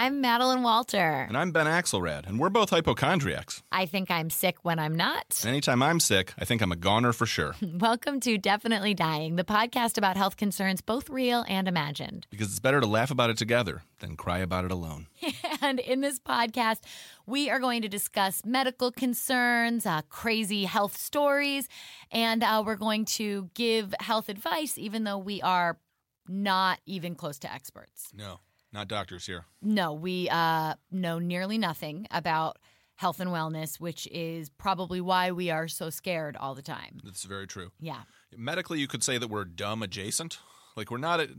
I'm Madeline Walter. And I'm Ben Axelrad, and we're both hypochondriacs. I think I'm sick when I'm not. Anytime I'm sick, I think I'm a goner for sure. Welcome to Definitely Dying, the podcast about health concerns, both real and imagined. Because it's better to laugh about it together than cry about it alone. And in this podcast, we are going to discuss medical concerns, crazy health stories, and we're going to give health advice, even though we are not even close to experts. No, not doctors here. No, we know nearly nothing about health and wellness, which is probably why we are so scared all the time. That's very true. Yeah. Medically, you could say that we're dumb adjacent. Like we're not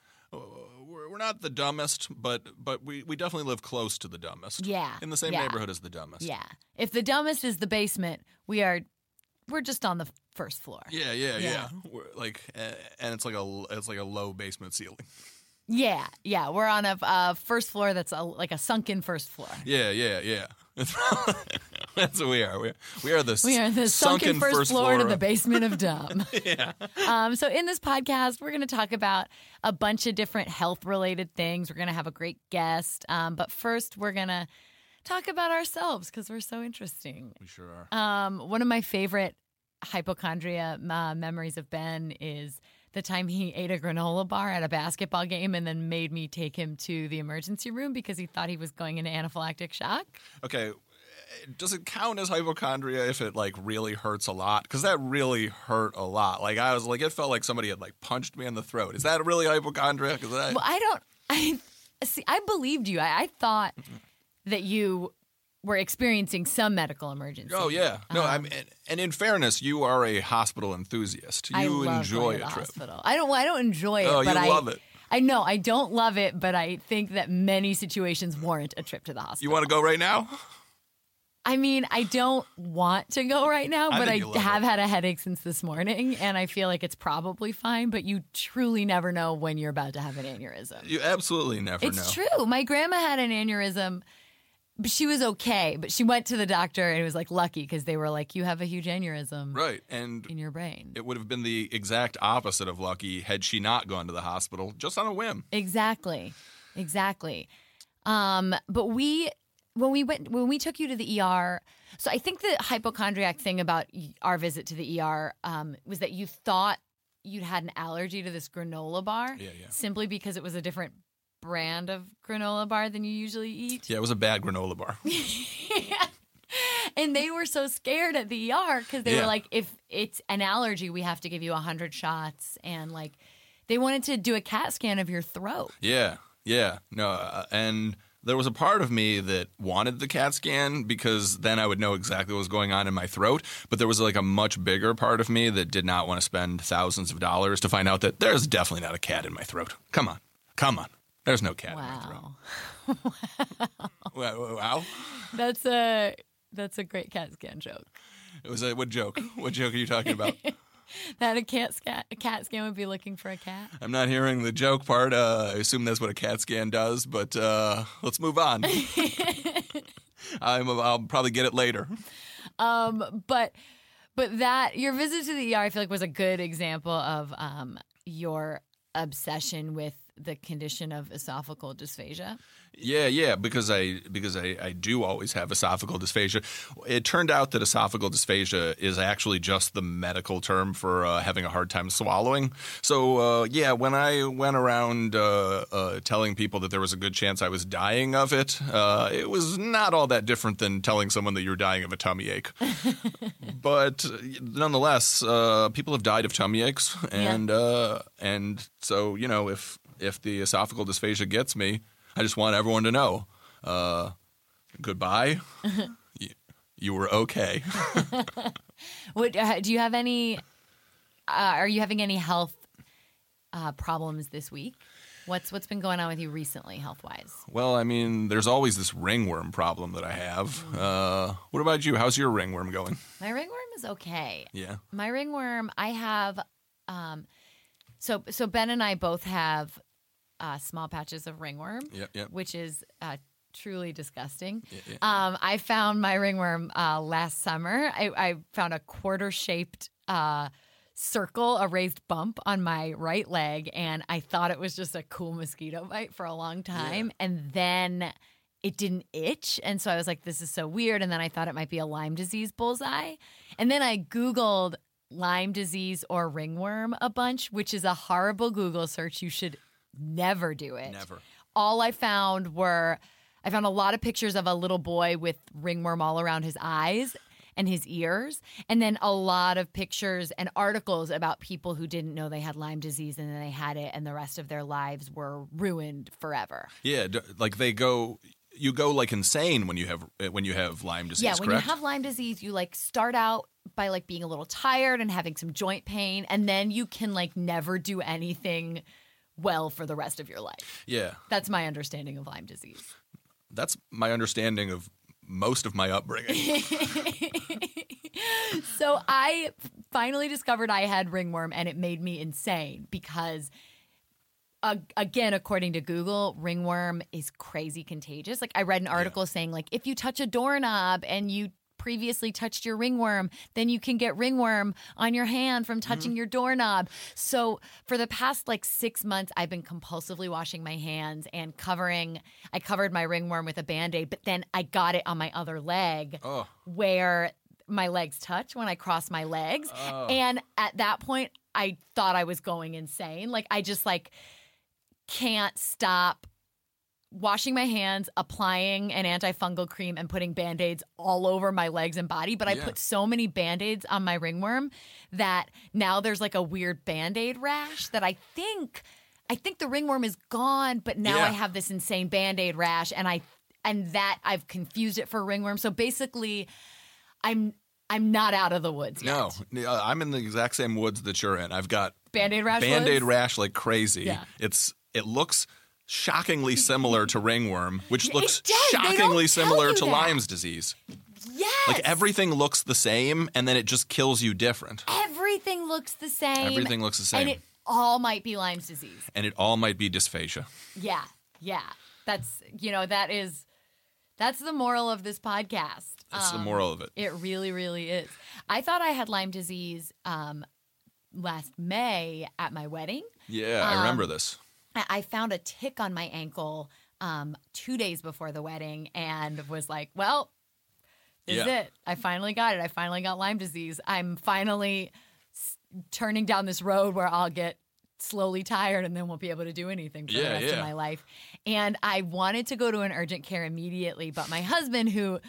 the dumbest, but we definitely live close to the dumbest. Yeah. In the same neighborhood as the dumbest. Yeah. If the dumbest is the basement, we're just on the first floor. Yeah. We're like, and it's like a low basement ceiling. Yeah. We're on a first floor that's like a sunken first floor. Yeah. That's what we are. We are the sunken first floor to the basement of dumb. Yeah. So in this podcast, we're going to talk about a bunch of different health-related things. We're going to have a great guest. But first, we're going to talk about ourselves because we're so interesting. We sure are. One of my favorite hypochondria memories of Ben is the time he ate a granola bar at a basketball game and then made me take him to the emergency room because he thought he was going into anaphylactic shock. Okay. Does it count as hypochondria if it like really hurts a lot? Because that really hurt a lot. Like I was like, it felt like somebody had like punched me in the throat. Is that really hypochondria? Well, I believed you. I thought that you were experiencing some medical emergency. Oh yeah, no. And in fairness, you are a hospital enthusiast. You enjoy a trip. Hospital. I don't enjoy it. Oh, but you love it. I know I don't love it, but I think that many situations warrant a trip to the hospital. You want to go right now? I mean, I don't want to go right now, but I have had a headache since this morning, and I feel like it's probably fine, but you truly never know when you're about to have an aneurysm. You absolutely never know. It's true. My grandma had an aneurysm, but she was okay, but she went to the doctor, and it was like lucky because they were like, you have a huge aneurysm in your brain. It would have been the exact opposite of lucky had she not gone to the hospital, just on a whim. Exactly. But when we took you to the ER, so I think the hypochondriac thing about our visit to the ER was that you thought you'd had an allergy to this granola bar simply because it was a different brand of granola bar than you usually eat. Yeah, it was a bad granola bar. And they were so scared at the ER because they were like, if it's an allergy, we have to give you 100 shots. And like, they wanted to do a CAT scan of your throat. Yeah. No, and there was a part of me that wanted the CAT scan because then I would know exactly what was going on in my throat. But there was like a much bigger part of me that did not want to spend thousands of dollars to find out that there's definitely not a cat in my throat. Come on. There's no cat in my throat. Wow. That's a great CAT scan joke. It was what joke? What joke are you talking about? That a CAT scan would be looking for a cat? I'm not hearing the joke part. I assume that's what a CAT scan does, but let's move on. I'll probably get it later. But that your visit to the ER, I feel like, was a good example of your obsession with the condition of esophageal dysphagia. Yeah, because I do always have esophageal dysphagia. It turned out that esophageal dysphagia is actually just the medical term for having a hard time swallowing. So, when I went around telling people that there was a good chance I was dying of it, it was not all that different than telling someone that you're dying of a tummy ache. But nonetheless, people have died of tummy aches. And so, if the esophageal dysphagia gets me, I just want everyone to know, goodbye. You were okay. Do you have any? Are you having any health problems this week? What's been going on with you recently, health wise? Well, I mean, there's always this ringworm problem that I have. What about you? How's your ringworm going? My ringworm is okay. Yeah. My ringworm, I have. So Ben and I both have small patches of ringworm, which is truly disgusting. I found my ringworm last summer. I found a quarter-shaped circle, a raised bump on my right leg, and I thought it was just a cool mosquito bite for a long time. And then it didn't itch. And so I was like, this is so weird. And then I thought it might be a Lyme disease bullseye. And then I Googled Lyme disease or ringworm a bunch, which is a horrible Google search. You should never do it. Never. All I found a lot of pictures of a little boy with ringworm all around his eyes and his ears, and then a lot of pictures and articles about people who didn't know they had Lyme disease and then they had it and the rest of their lives were ruined forever. Yeah, like you go like insane when you have Lyme disease, when correct? you have Lyme disease, you like start out by like being a little tired and having some joint pain, and then you can like never do anything well for the rest of your life. Yeah. That's my understanding of Lyme disease. That's my understanding of most of my upbringing. So I finally discovered I had ringworm, and it made me insane because, again, according to Google, ringworm is crazy contagious. Like I read an article saying like if you touch a doorknob and you previously touched your ringworm, then you can get ringworm on your hand from touching your doorknob. So for the past like 6 months, I've been compulsively washing my hands and I covered my ringworm with a Band-Aid, but then I got it on my other leg where my legs touch when I cross my legs. And at that point, I thought I was going insane. Like I just like can't stop washing my hands, applying an antifungal cream, and putting Band-Aids all over my legs and body. But I put so many Band-Aids on my ringworm that now there's like a weird Band-Aid rash that I think the ringworm is gone, but now I have this insane Band-Aid rash, and that I've confused it for ringworm. So basically, I'm not out of the woods yet. No, I'm in the exact same woods that you're in. I've got Band-Aid rash. Band-Aid rash like crazy. Yeah. It looks shockingly similar to ringworm, which looks does. They shockingly don't tell similar you to that. Lyme's disease. Yes. Like everything looks the same, and then it just kills you different. Everything looks the same. Everything looks the same. And it all might be Lyme's disease. And it all might be dysphagia. Yeah. That's the moral of this podcast. That's the moral of it. It really, really is. I thought I had Lyme disease last May at my wedding. Yeah, I remember this. I found a tick on my ankle 2 days before the wedding and was like, well, this is it. I finally got it. I finally got Lyme disease. I'm finally turning down this road where I'll get slowly tired and then won't be able to do anything for the rest of my life. And I wanted to go to an urgent care immediately, but my husband, who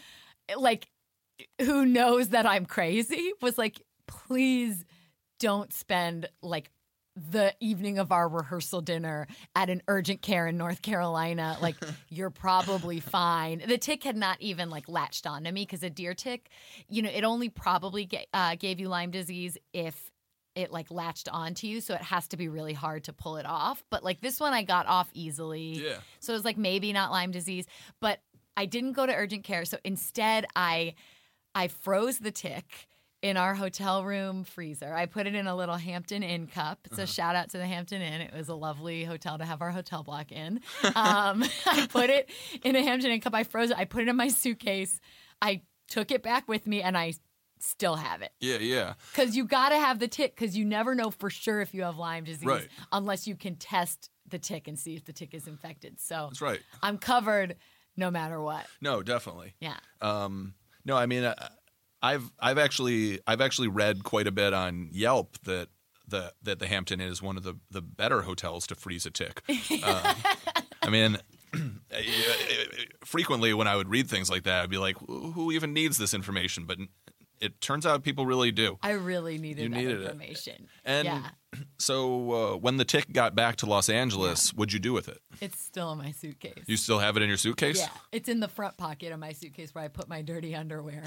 knows that I'm crazy, was like, please don't spend like the evening of our rehearsal dinner at an urgent care in North Carolina. Like, you're probably fine. The tick had not even like latched onto me because a deer tick, it only probably gave you Lyme disease if it like latched onto you. So it has to be really hard to pull it off. But like this one I got off easily. Yeah. So it was like maybe not Lyme disease, but I didn't go to urgent care. So instead I froze the tick in our hotel room freezer. I put it in a little Hampton Inn cup. So shout out to the Hampton Inn. It was a lovely hotel to have our hotel block in. I put it in a Hampton Inn cup. I froze it. I put it in my suitcase. I took it back with me, and I still have it. Yeah. Because you got to have the tick, because you never know for sure if you have Lyme disease unless you can test the tick and see if the tick is infected. So That's right. I'm covered no matter what. No, definitely. Yeah. No, I mean, I've actually read quite a bit on Yelp that the Hampton Inn is one of the better hotels to freeze a tick. I mean, frequently when I would read things like that, I'd be like, who even needs this information? But it turns out people really do. I really needed that needed information. And so when the tick got back to Los Angeles, what'd you do with it? It's still in my suitcase. You still have it in your suitcase? Yeah, it's in the front pocket of my suitcase where I put my dirty underwear.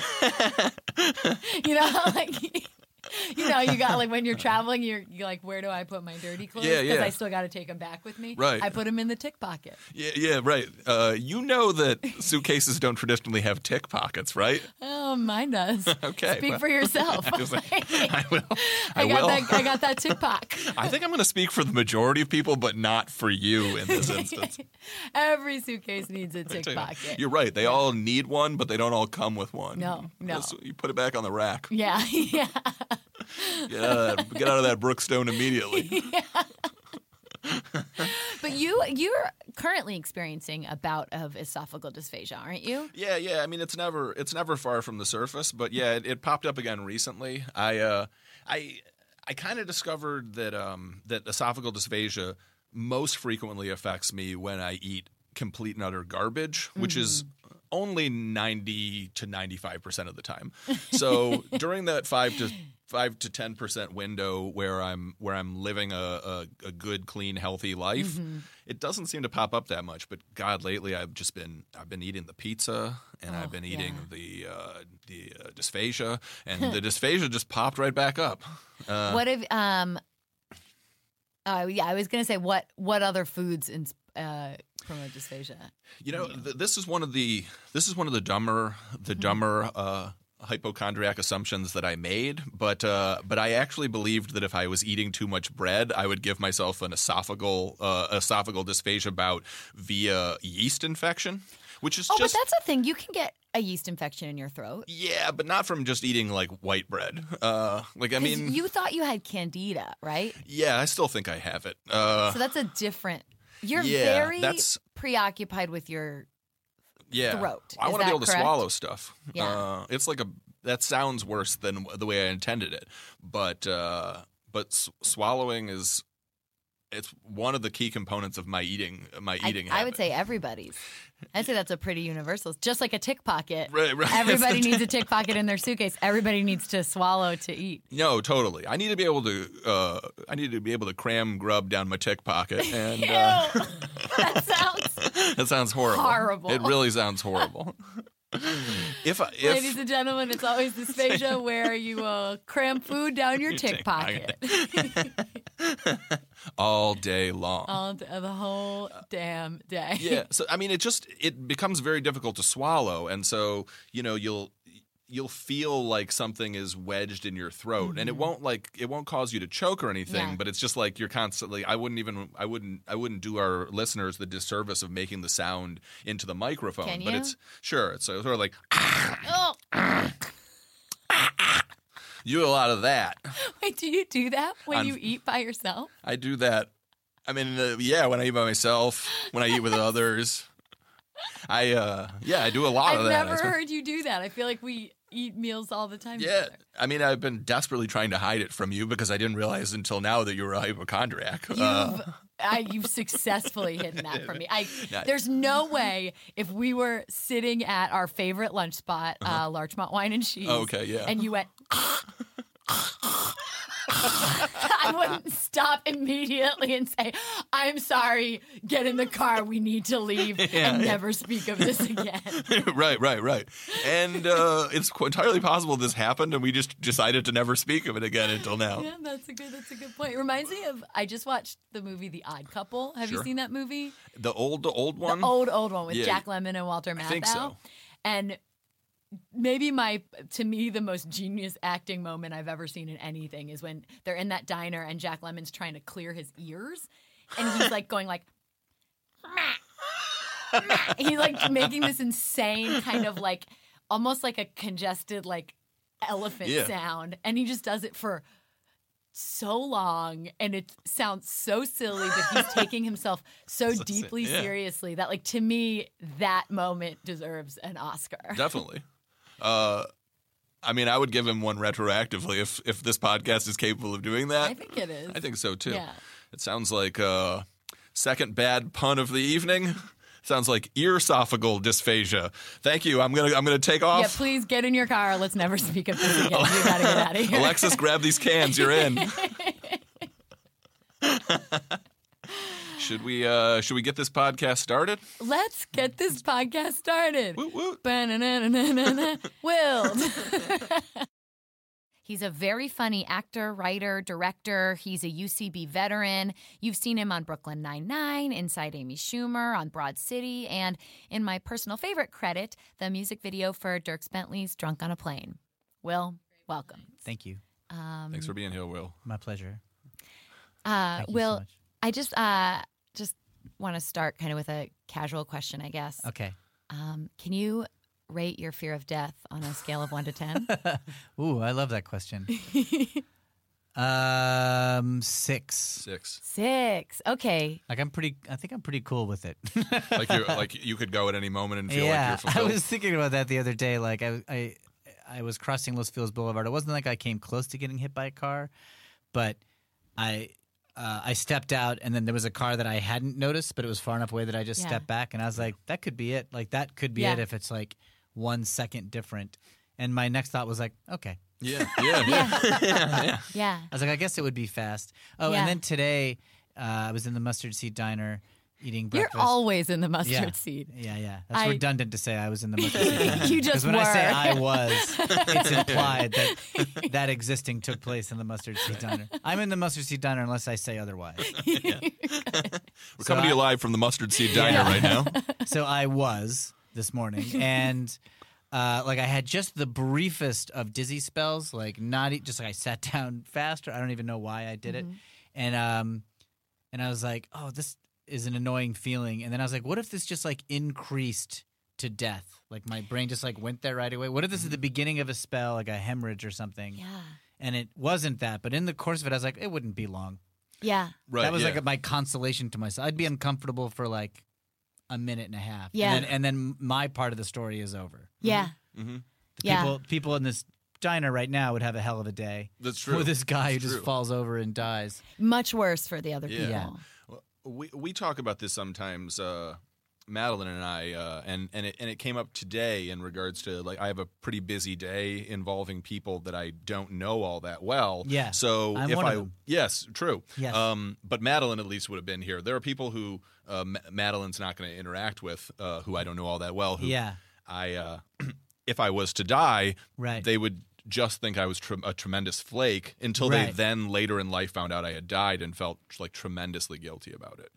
You got like when you're traveling, you're like, where do I put my dirty clothes? Because I still got to take them back with me. Right. I put them in the tick pocket. Yeah, right. You know that suitcases don't traditionally have tick pockets, right? Oh, mine does. Okay. Speak for yourself. I will. I got that tick pock. I think I'm going to speak for the majority of people, but not for you in this instance. Every suitcase needs a tick pocket. You're right. They all need one, but they don't all come with one. No. You put it back on the rack. Yeah. Get out of that Brookstone immediately. But you're currently experiencing a bout of esophageal dysphagia, aren't you? Yeah. I mean, it's never far from the surface, but yeah, it popped up again recently. I kind of discovered that that esophageal dysphagia most frequently affects me when I eat complete and utter garbage, which is only 90 to 95% of the time. So during that 5 to 10% window where I'm living a good, clean, healthy life, it doesn't seem to pop up that much. But God, lately I've been eating the pizza and I've been eating the dysphagia, and the dysphagia just popped right back up. What if I was gonna say what other foods promote dysphagia? This is one of the dumber hypochondriac assumptions that I made, but I actually believed that if I was eating too much bread, I would give myself an esophageal dysphagia bout via yeast infection, which is but that's a thing. You can get a yeast infection in your throat. Yeah, but not from just eating like white bread. You thought you had candida, right? Yeah, I still think I have it. So that's a different. You're very preoccupied with your throat. I want to be able to correct? swallow stuff. Yeah. It's like that sounds worse than the way I intended it. But swallowing it's one of the key components of my eating habit. I would say everybody's. I'd say that's a pretty universal. Just like a tick pocket. Right. Everybody needs a tick pocket in their suitcase. Everybody needs to swallow to eat. No, totally. I need to be able to cram grub down my tick pocket. And Ew. that sounds horrible. Horrible. It really sounds horrible. Ladies and gentlemen, it's always dysphagia where you cram food down your tick pocket. All day long. The whole damn day. Yeah. So I mean, it becomes very difficult to swallow, and so you'll feel like something is wedged in your throat, and it won't cause you to choke or anything, but it's just like you're constantly. I wouldn't do our listeners the disservice of making the sound into the microphone. Can you? But it's sort of like. Oh. You do a lot of that. Wait, do you do that when you eat by yourself? I do that. I mean, when I eat by myself, when I eat with others. I do a lot of that. I've never heard you do that. I feel like we eat meals all the time. Yeah. Together. I mean, I've been desperately trying to hide it from you because I didn't realize until now that you were a hypochondriac. You've successfully hidden that from me. There's no way if we were sitting at our favorite lunch spot, Larchmont Wine and Cheese, and you went, I wouldn't stop immediately and say, I'm sorry, get in the car, we need to leave, and never speak of this again. Right. And it's entirely possible this happened, and we just decided to never speak of it again until now. Yeah, that's a good point. It reminds me of, I just watched the movie The Odd Couple. Have you seen that movie? The old one? The old one with Jack Lemmon and Walter Matthau. I think so. And maybe to me, the most genius acting moment I've ever seen in anything is when they're in that diner and Jack Lemmon's trying to clear his ears, and he's like going like, he's like making this insane kind of like almost like a congested like elephant sound, and he just does it for so long, and it sounds so silly, but he's taking himself so deeply seriously that, like, to me, that moment deserves an Oscar. Definitely. I mean, I would give him one retroactively if this podcast is capable of doing that. I think it is. I think so too. Yeah. It sounds like second bad pun of the evening. Sounds like ear-esophageal dysphagia. Thank you. I'm gonna take off. Yeah, please get in your car. Let's never speak of this again. You gotta get out of here. Alexis, grab these cans. You're in. Should we get this podcast started? Let's get this podcast started. Woot woot. Willed. He's a very funny actor, writer, director. He's a UCB veteran. You've seen him on Brooklyn Nine-Nine, Inside Amy Schumer, on Broad City, and in my personal favorite credit, the music video for Dierks Bentley's Drunk on a Plane. Will, welcome. Thank you. Thanks for being here, Will. My pleasure. Will, so much. I just want to start kind of with a casual question, I guess. Okay. Can you rate your fear of death on a scale of 1 to 10? Ooh, I love that question. 6. 6. Okay. Like I think I'm pretty cool with it. like you could go at any moment and feel like Yeah, you're fulfilled. I was thinking about that the other day. Like I was crossing Los Feliz Boulevard. It wasn't like I came close to getting hit by a car, but I stepped out, and then there was a car that I hadn't noticed, but it was far enough away that I just stepped back, and I was like, that could be it. Like that could be it if it's like 1 second different. And my next thought was like, okay. Yeah. Yeah. I was like, I guess it would be fast. Oh, and then today I was in the Mustard Seed Diner eating breakfast. You're always in the mustard seed. Yeah. That's redundant to say I was in the mustard seed diner. You just when were. I say I was, it's implied that existing took place in the mustard seed diner. I'm in the mustard seed diner unless I say otherwise. We're coming to you live from the Mustard Seed Diner right now. So I was this morning, and like I had just the briefest of dizzy spells, like just like I sat down faster. I don't even know why I did it, and I was like, oh, this is an annoying feeling. And then I was like, what if this just like increased to death? Like my brain just like went there right away. What if this is the beginning of a spell, like a hemorrhage or something? Yeah. And it wasn't that, but in the course of it, I was like, it wouldn't be long. Yeah. Right. That was like my consolation to myself. I'd be uncomfortable for like a minute and a half. Yeah. And then my part of the story is over. Yeah. People in this diner right now would have a hell of a day. That's true. With this guy who That's just true. falls over and dies. Much worse for the other people. Yeah. We talk about this sometimes, Madeline and I, and it came up today in regards to like I have a pretty busy day involving people that I don't know all that well. Yeah, So I'm if one of them. yes, true. Yes. But Madeline at least would have been here. There are people who Madeline's not going to interact with, who I don't know all that well. Who I if I was to die, they would just think I was a tremendous flake until they then later in life found out I had died and felt like tremendously guilty about it.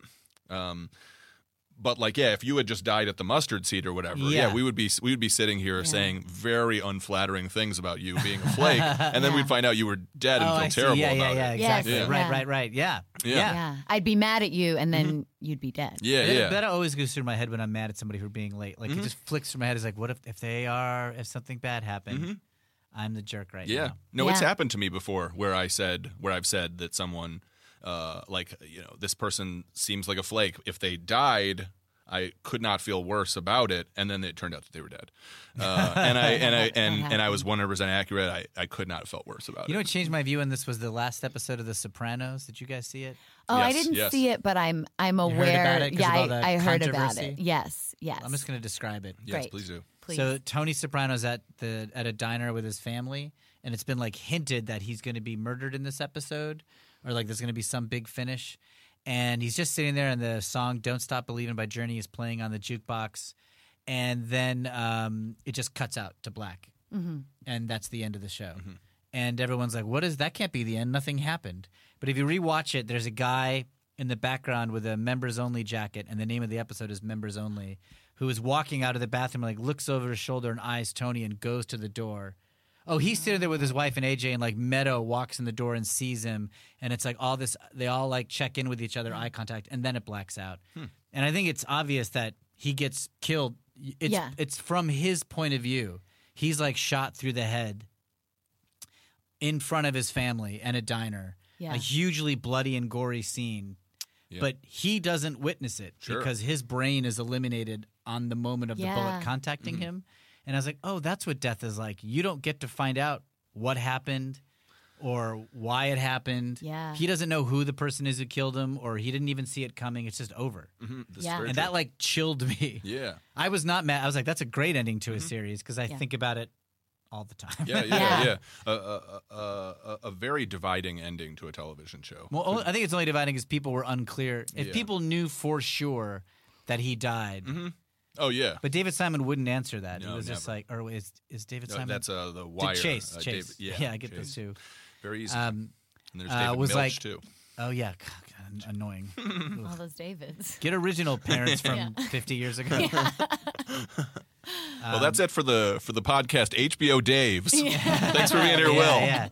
But like, if you had just died at the mustard seed or whatever, we would be sitting here saying very unflattering things about you being a flake, and then we'd find out you were dead and feel terrible about it. Yeah, exactly. Yes. Right. Yeah. I'd be mad at you, and then you'd be dead. That always goes through my head when I'm mad at somebody for being late. Like it just flicks through my head. It's like, what if something bad happened? I'm the jerk right now. No, it's happened to me before where I've said that someone, this person seems like a flake. If they died, I could not feel worse about it, and then it turned out that they were dead. And I was 100% accurate. I could not have felt worse about it. You know what changed my view on this was the last episode of The Sopranos. Did you guys see it? Oh, I didn't see it, but I'm aware. You heard about it 'cause of all the I heard about controversy? it. Yes. I'm just going to describe it. Yes, Great. please do. Please. So Tony Soprano's at a diner with his family, and it's been like hinted that he's going to be murdered in this episode, or like there's going to be some big finish. And he's just sitting there, and the song "Don't Stop Believing" by Journey is playing on the jukebox, and then it just cuts out to black, and that's the end of the show. And everyone's like, "What is that? Can't be the end. Nothing happened." But if you rewatch it, there's a guy in the background with a members only jacket, and the name of the episode is Members Only, who is walking out of the bathroom, like looks over his shoulder and eyes Tony and goes to the door. Oh, he's sitting there with his wife and AJ, and like Meadow walks in the door and sees him, and it's like all this. They all like check in with each other, eye contact, and then it blacks out. And I think it's obvious that he gets killed. It's from his point of view. He's like shot through the head in front of his family and a diner. Yeah. A hugely bloody and gory scene. Yeah. But he doesn't witness it because his brain is eliminated on the moment of the bullet contacting him. And I was like, oh, that's what death is like. You don't get to find out what happened or why it happened. Yeah. He doesn't know who the person is who killed him, or he didn't even see it coming. It's just over. And that like chilled me. Yeah. I was not mad. I was like, that's a great ending to a series because I think about it all the time. Yeah. A very dividing ending to a television show. Well, I think it's only dividing because people were unclear. If people knew for sure that he died. Oh, yeah. But David Simon wouldn't answer that. No, he was just never. like, or is David Simon? That's the Wire. Chase. David, I get Chase. those two. Very easy. And there's David was Milch, like- too. Oh, yeah. God, annoying. all those Davids. Get original parents from 50 years ago. Well, that's it for the podcast HBO Daves. Thanks for being here, Will. Yeah.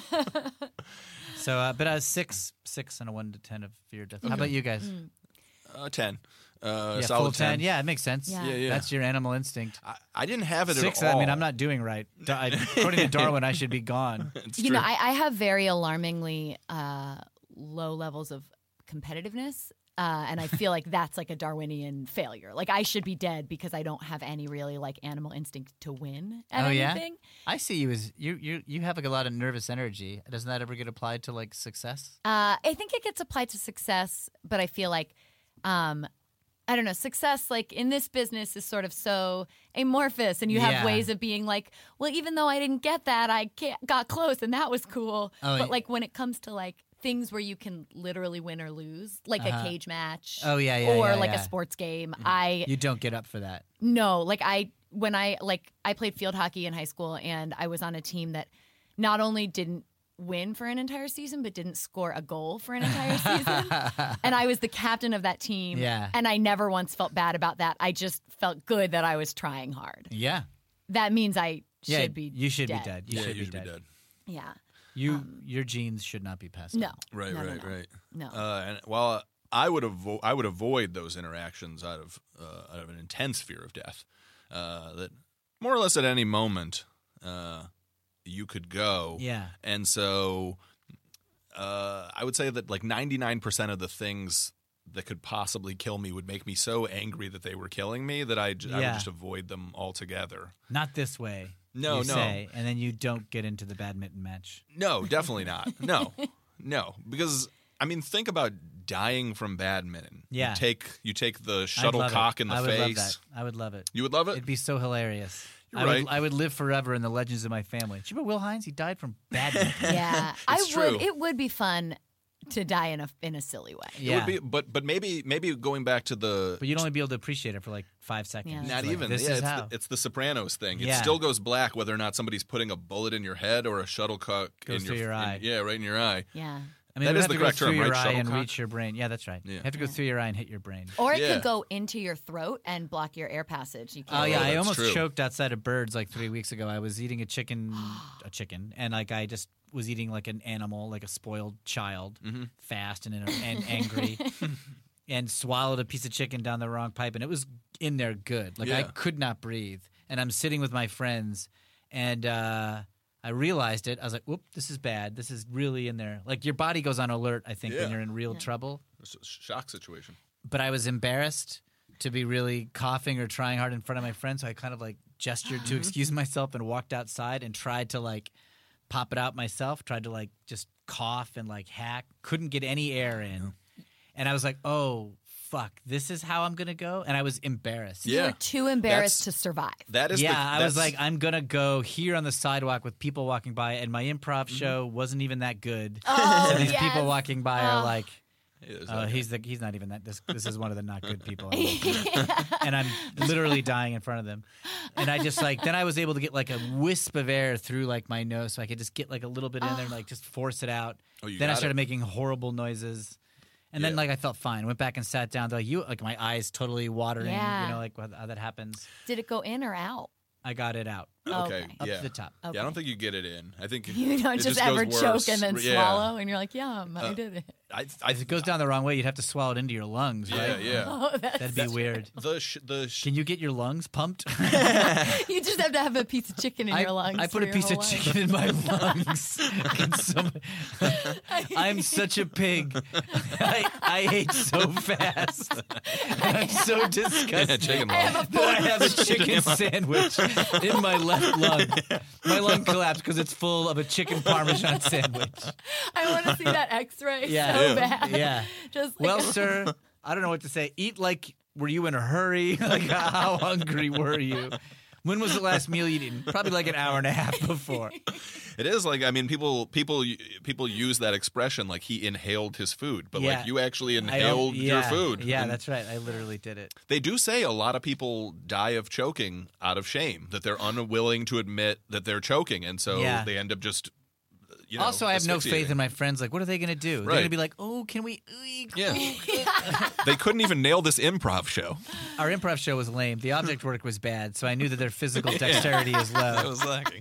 So, but I was 6 and a 1 to 10 of fear of death. How about you guys? 10. Yeah, solid full 10. Yeah, it makes sense. Yeah. Yeah. That's your animal instinct. I didn't have it 6, at all. I mean, I'm not doing right. According to Darwin, I should be gone. It's You true. know, I have very alarmingly low levels of competitiveness. And I feel like that's like a Darwinian failure. Like I should be dead because I don't have any really like animal instinct to win at Oh, yeah? anything. I see you as you have like a lot of nervous energy. Doesn't that ever get applied to like success? I think it gets applied to success, but I feel like, I don't know, success like in this business is sort of so amorphous, and you have Yeah. ways of being like, well, even though I didn't get that, got close, and that was cool. Oh, But like when it comes to like things where you can literally win or lose, like a cage match, Oh, yeah, or yeah, like yeah. a sports game, You don't get up for that. No, like I played field hockey in high school, and I was on a team that not only didn't win for an entire season but didn't score a goal for an entire season. And I was the captain of that team. Yeah. And I never once felt bad about that. I just felt good that I was trying hard. Yeah. That means I Yeah, should be you should dead. be dead. You Yeah, should you be should be dead. dead. Yeah. Your genes should not be passed No. on. Right, No, no, right, no. right. No. And while I would avoid those interactions out of an intense fear of death, that more or less at any moment you could go. Yeah. And so I would say that like 99% of the things that could possibly kill me would make me so angry that they were killing me that I would Yeah. just avoid them altogether. Not this way. No, you no. say, and then you don't get into the badminton match. No, definitely not. No, because I mean, think about dying from badminton. Yeah. you take the I'd love shuttlecock it. in the I would love face. that. I would love it. You would love it. It'd be so hilarious. You're right. I would live forever in the legends of my family. Did you remember Will Hines? He died from badminton. Yeah. It's true. It would be fun to die in a silly way. Yeah. It would be, but maybe going back to the But you'd only be able to appreciate it for like 5 seconds. Yeah. It's not like, even This yeah, is it's how. it's the Sopranos thing. It Yeah. still goes black whether or not somebody's putting a bullet in your head or a shuttlecock Goes in through your eye. yeah, right in your eye. Yeah. I mean, That it would is have the to go correct through term, your right? eye and Shuttlecock? reach your brain. Yeah, that's right. Yeah. You have to go through your eye and hit your brain. Or it Yeah. could go into your throat and block your air passage. You Oh can't. yeah, I that's almost true. choked outside of Birds like 3 weeks ago. I was eating a chicken, and like I just was eating like an animal, like a spoiled child, Mm-hmm. fast and angry, and swallowed a piece of chicken down the wrong pipe, and it was in there good. Like I Yeah. could not breathe, and I'm sitting with my friends, and I realized it. I was like, "Whoop, this is bad. This is really in there." Like your body goes on alert, I think, Yeah. when you're in real trouble. It's a shock situation. But I was embarrassed to be really coughing or trying hard in front of my friends, so I kind of like gestured to excuse myself and walked outside and tried to like pop it out myself, tried to like just cough and like hack, couldn't get any air in. And I was like, "Oh, fuck, this is how I'm going to go?" And I was embarrassed. You Yeah. were too embarrassed That's- to survive. That is Yeah, I was that's- like, I'm going to go here on the sidewalk with people walking by, and my improv show wasn't even that good. Oh, So these yes. people walking by are Oh. like, It's "Oh, like- he's not even that. This is one of the not good people." I love. And I'm literally dying in front of them. And I just like then I was able to get like a wisp of air through like my nose, so I could just get like a little bit in there and like just force it out. Oh, you then I got started it. making horrible noises. And then Yeah. like I felt fine. Went back and sat down. They're like my eyes totally watering. Yeah. You know, like how that happens. Did it go in or out? I got it out Okay, Okay. up yeah. to the top. Yeah, I don't think you get it in. I think You don't it just goes ever worse. choke and then Yeah. swallow, and you're like, "Yum, I did it." If it goes down the wrong way, you'd have to swallow it into your lungs, Yeah, right? yeah. Oh, That'd be weird. Can you get your lungs pumped? You just have to have a piece of chicken in your lungs. I put for a your piece whole of life. chicken in my lungs. I'm such a pig. I ate so fast. I'm so disgusted. Chicken I have lung. a full I have a chicken sandwich in my left lung. My lung collapsed because it's full of a chicken parmesan sandwich. I want to see that X-ray Yeah. so Yeah. bad. Yeah. Just like Well, sir, I don't know what to say. Eat like, were you in a hurry? Like, how hungry were you? When was the last meal you eaten? Probably like an hour and a half before. It is like, I mean, people use that expression like he inhaled his food, but Yeah. like you actually I don't- inhaled your yeah, food. Yeah, And that's right. I literally did it. they do say a lot of people die of choking out of shame, that they're unwilling to admit that they're choking, and so Yeah. they end up just. You know, Also, I have no faith asphyxiating. in my friends. Like, what are they going to do? They're Right. going to be like, "Oh, can we?" Yeah. They couldn't even nail this improv show. Our improv show was lame. The object work was bad, so I knew that their physical dexterity is That low. was lacking.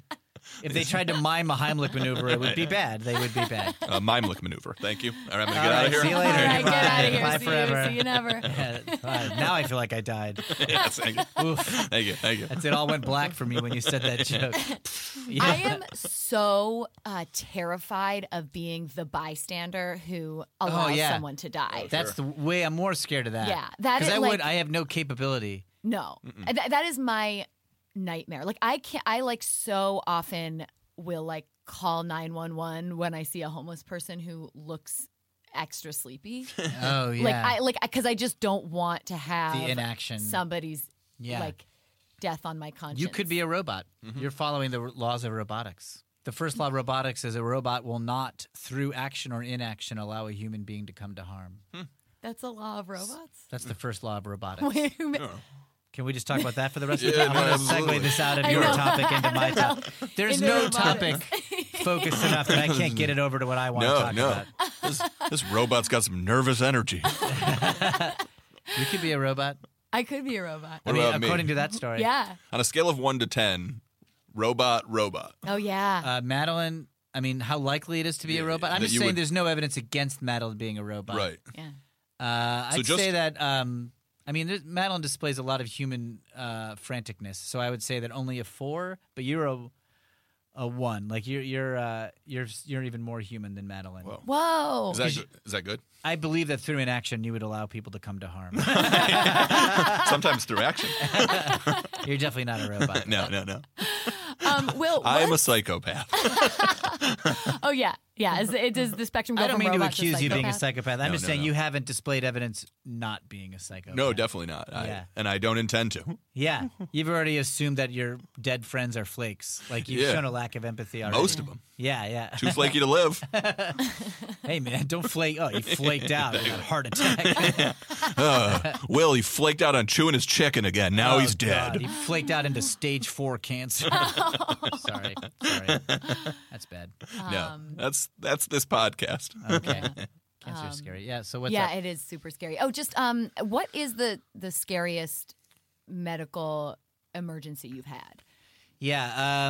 If they tried to mime a Heimlich maneuver, it would be bad. They would be bad. Heimlich maneuver. Thank you. All right, I'm going to All get out of right, here. see you later. All right, get Bye. out of here. Bye See forever. you. See you never. Now I feel like I died. Yes, thank you. Oof. Thank you. Thank you. That's it. All went black for me when you said that joke. Yeah. I am so terrified of being the bystander who allows yeah. someone to die. That's the way I'm more scared of that. Yeah, that because is, I have no capability. No, that is my nightmare. Like I can't. I like so often will like call 911 when I see a homeless person who looks extra sleepy. Oh yeah. Because I just don't want to have the inaction. somebody's Yeah. like death on my conscience. You could be a robot. You're following the laws of robotics. The first law of robotics is a robot will not, through action or inaction, allow a human being to come to harm. That's a law of robots. That's the first law of robotics. Wait a minute. Can we just talk about that for the rest of the Yeah, time? no, I'm going to absolutely. segue this out of I your know. topic into my topic. There's Into no robotics. topic focused enough that I can't get it over to what I want to talk about. This robot's got some nervous energy. You could be a robot. I could be a robot. What about me? according to that story. Yeah. On a scale of 1 to 10, robot. Oh yeah. Madeline, I mean, how likely it is to be a robot? I'm that just you saying would- there's no evidence against Madeline being a robot. Right. yeah. I'd just- say that, Madeline displays a lot of human franticness. So I would say that only a 4, but you're a 1. Like you're even more human than Madeline. Whoa. Whoa. Is that good? I believe that through inaction you would allow people to come to harm. Sometimes through action. You're definitely not a robot. No. Will, I'm a what's- psychopath. Oh yeah. Yeah. Does the spectrum go I don't from mean to robot accuse you of being a psychopath? psychopath. I'm No, just no, saying no. you haven't displayed evidence not being a psychopath. No, definitely not. Yeah. And I don't intend to. Yeah. You've already assumed that your dead friends are flakes. Like you've Yeah. shown a lack of empathy already. Most of them. Yeah. Too flaky to live. Hey man, don't flake. Oh, you flaked out. You got a heart attack. Will, he flaked out on chewing his chicken again. Now he's Oh, God. dead. He flaked out into stage 4 cancer. Sorry. That's bad. No, that's this podcast. Okay. Cancer's scary. Yeah. So what's yeah, up? it is super scary. Oh, just what is the scariest medical emergency you've had? Yeah.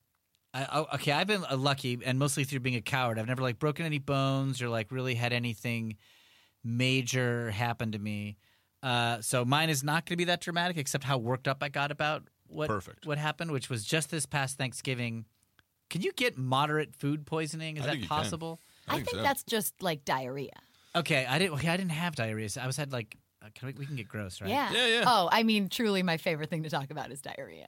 I've been lucky, and mostly through being a coward. I've never like broken any bones or like really had anything major happen to me. So mine is not going to be that dramatic, except how worked up I got about what happened, which was just this past Thanksgiving. Can you get moderate food poisoning? Is I that think you can. possible? I think so. that's just like diarrhea. Okay, I didn't have diarrhea. So I was had like we can get gross, right? Yeah. Yeah. Oh, I mean, truly, my favorite thing to talk about is diarrhea.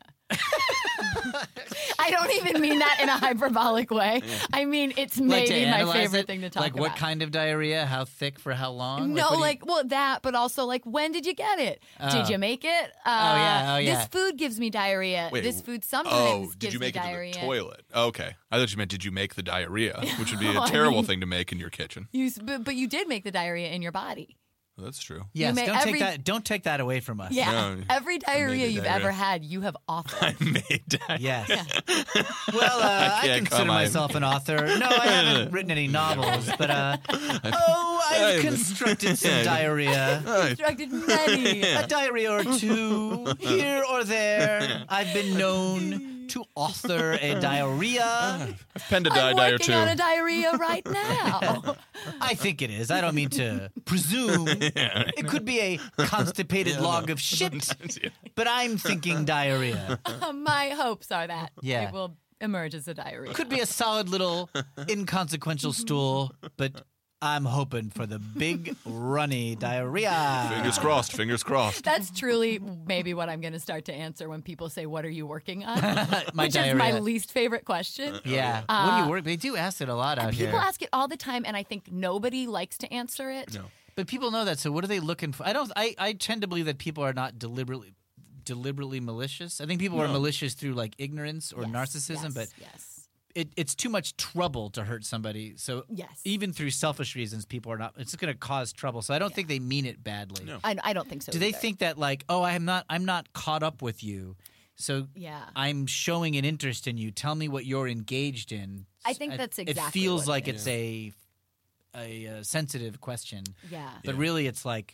I don't even mean that in a hyperbolic way. I mean, it's Like to maybe my analyze favorite it? thing to talk like about. what kind of diarrhea? How thick for how long? No, what do you- that, but also like, when did you get it? Did you make it? yeah. This food gives me diarrhea. Wait, this food sometimes did gives you make me it diarrhea. to the toilet? Okay. I thought you meant did you make the diarrhea, which would be a I terrible mean- thing to make in your kitchen. But you did make the diarrhea in your body. Well, that's true. Yes, may- don't take that away from us. Yeah. No, Every diarrhea the you've diarrhea. ever had, you have authored. Made diarrhea. Yes. Well, I can't consider come on. myself an author. No, I haven't written any novels, but I've constructed some diarrhea. Constructed many. A diarrhea or two here or there. I've been known to author a diarrhea. Penned a I'm diarrhea or working two. on a diarrhea right now. I think it is. I don't mean to presume. It could be a constipated log of shit, but I'm thinking diarrhea. My hopes are that Yeah. it will emerge as a diarrhea. Could be a solid little inconsequential stool, but I'm hoping for the big runny diarrhea. Fingers crossed. Fingers crossed. That's truly maybe what I'm going to start to answer when people say, "What are you working on?" My Which diarrhea. is my least favorite question. Yeah. what do you work? They do ask it a lot out People here. ask it all the time, and I think nobody likes to answer it. No. But people know that. So what are they looking for? I tend to believe that people are not deliberately malicious. I think people are malicious through like ignorance or Yes, narcissism, but yes. it's too much trouble to hurt somebody. So Yes. even through selfish reasons, people are not. It's just going to cause trouble. So I don't think they mean it badly. No. I don't think so. Do they either. think that like, oh, I'm not caught up with you, so Yeah. I'm showing an interest in you. Tell me what you're engaged in. I think that's exactly It feels what like it it's a sensitive question, Yeah. but really it's like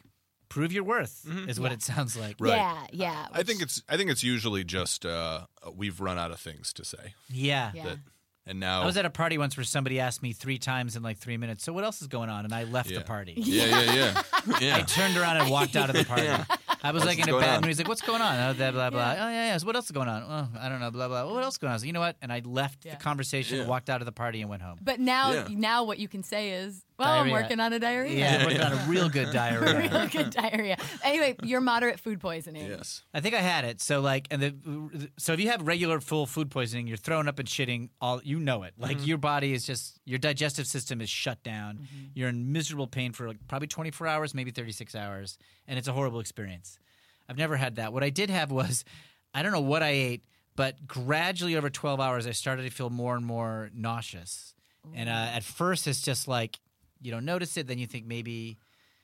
prove your worth is what it sounds like. Right. Yeah. I think it's usually just we've run out of things to say. Yeah. And now I was at a party once where somebody asked me 3 times in like 3 minutes, so what else is going on? And I left the party. Yeah. I turned around and walked out of the party. I was like in a going bad on? mood. He's like, what's going on? Oh, blah, blah, blah. Oh, yeah. So what else is going on? Oh, I don't know, blah, blah. Well, what else is going on? I was like, you know what? And I left the conversation, walked out of the party, and went home. But now what you can say is, well, Diarrhea. I'm working on a diarrhea. Yeah, I'm working on a real good diarrhea. Real good diarrhea. Anyway, your moderate food poisoning. Yes. I think I had it. So like, so if you have regular full food poisoning, you're throwing up and shitting. You know it. Like your body is just your digestive system is shut down. You're in miserable pain for like probably 24 hours, maybe 36 hours, and it's a horrible experience. I've never had that. What I did have was, I don't know what I ate, but gradually over 12 hours, I started to feel more and more nauseous. And at first, it's just like you don't notice it. Then you think maybe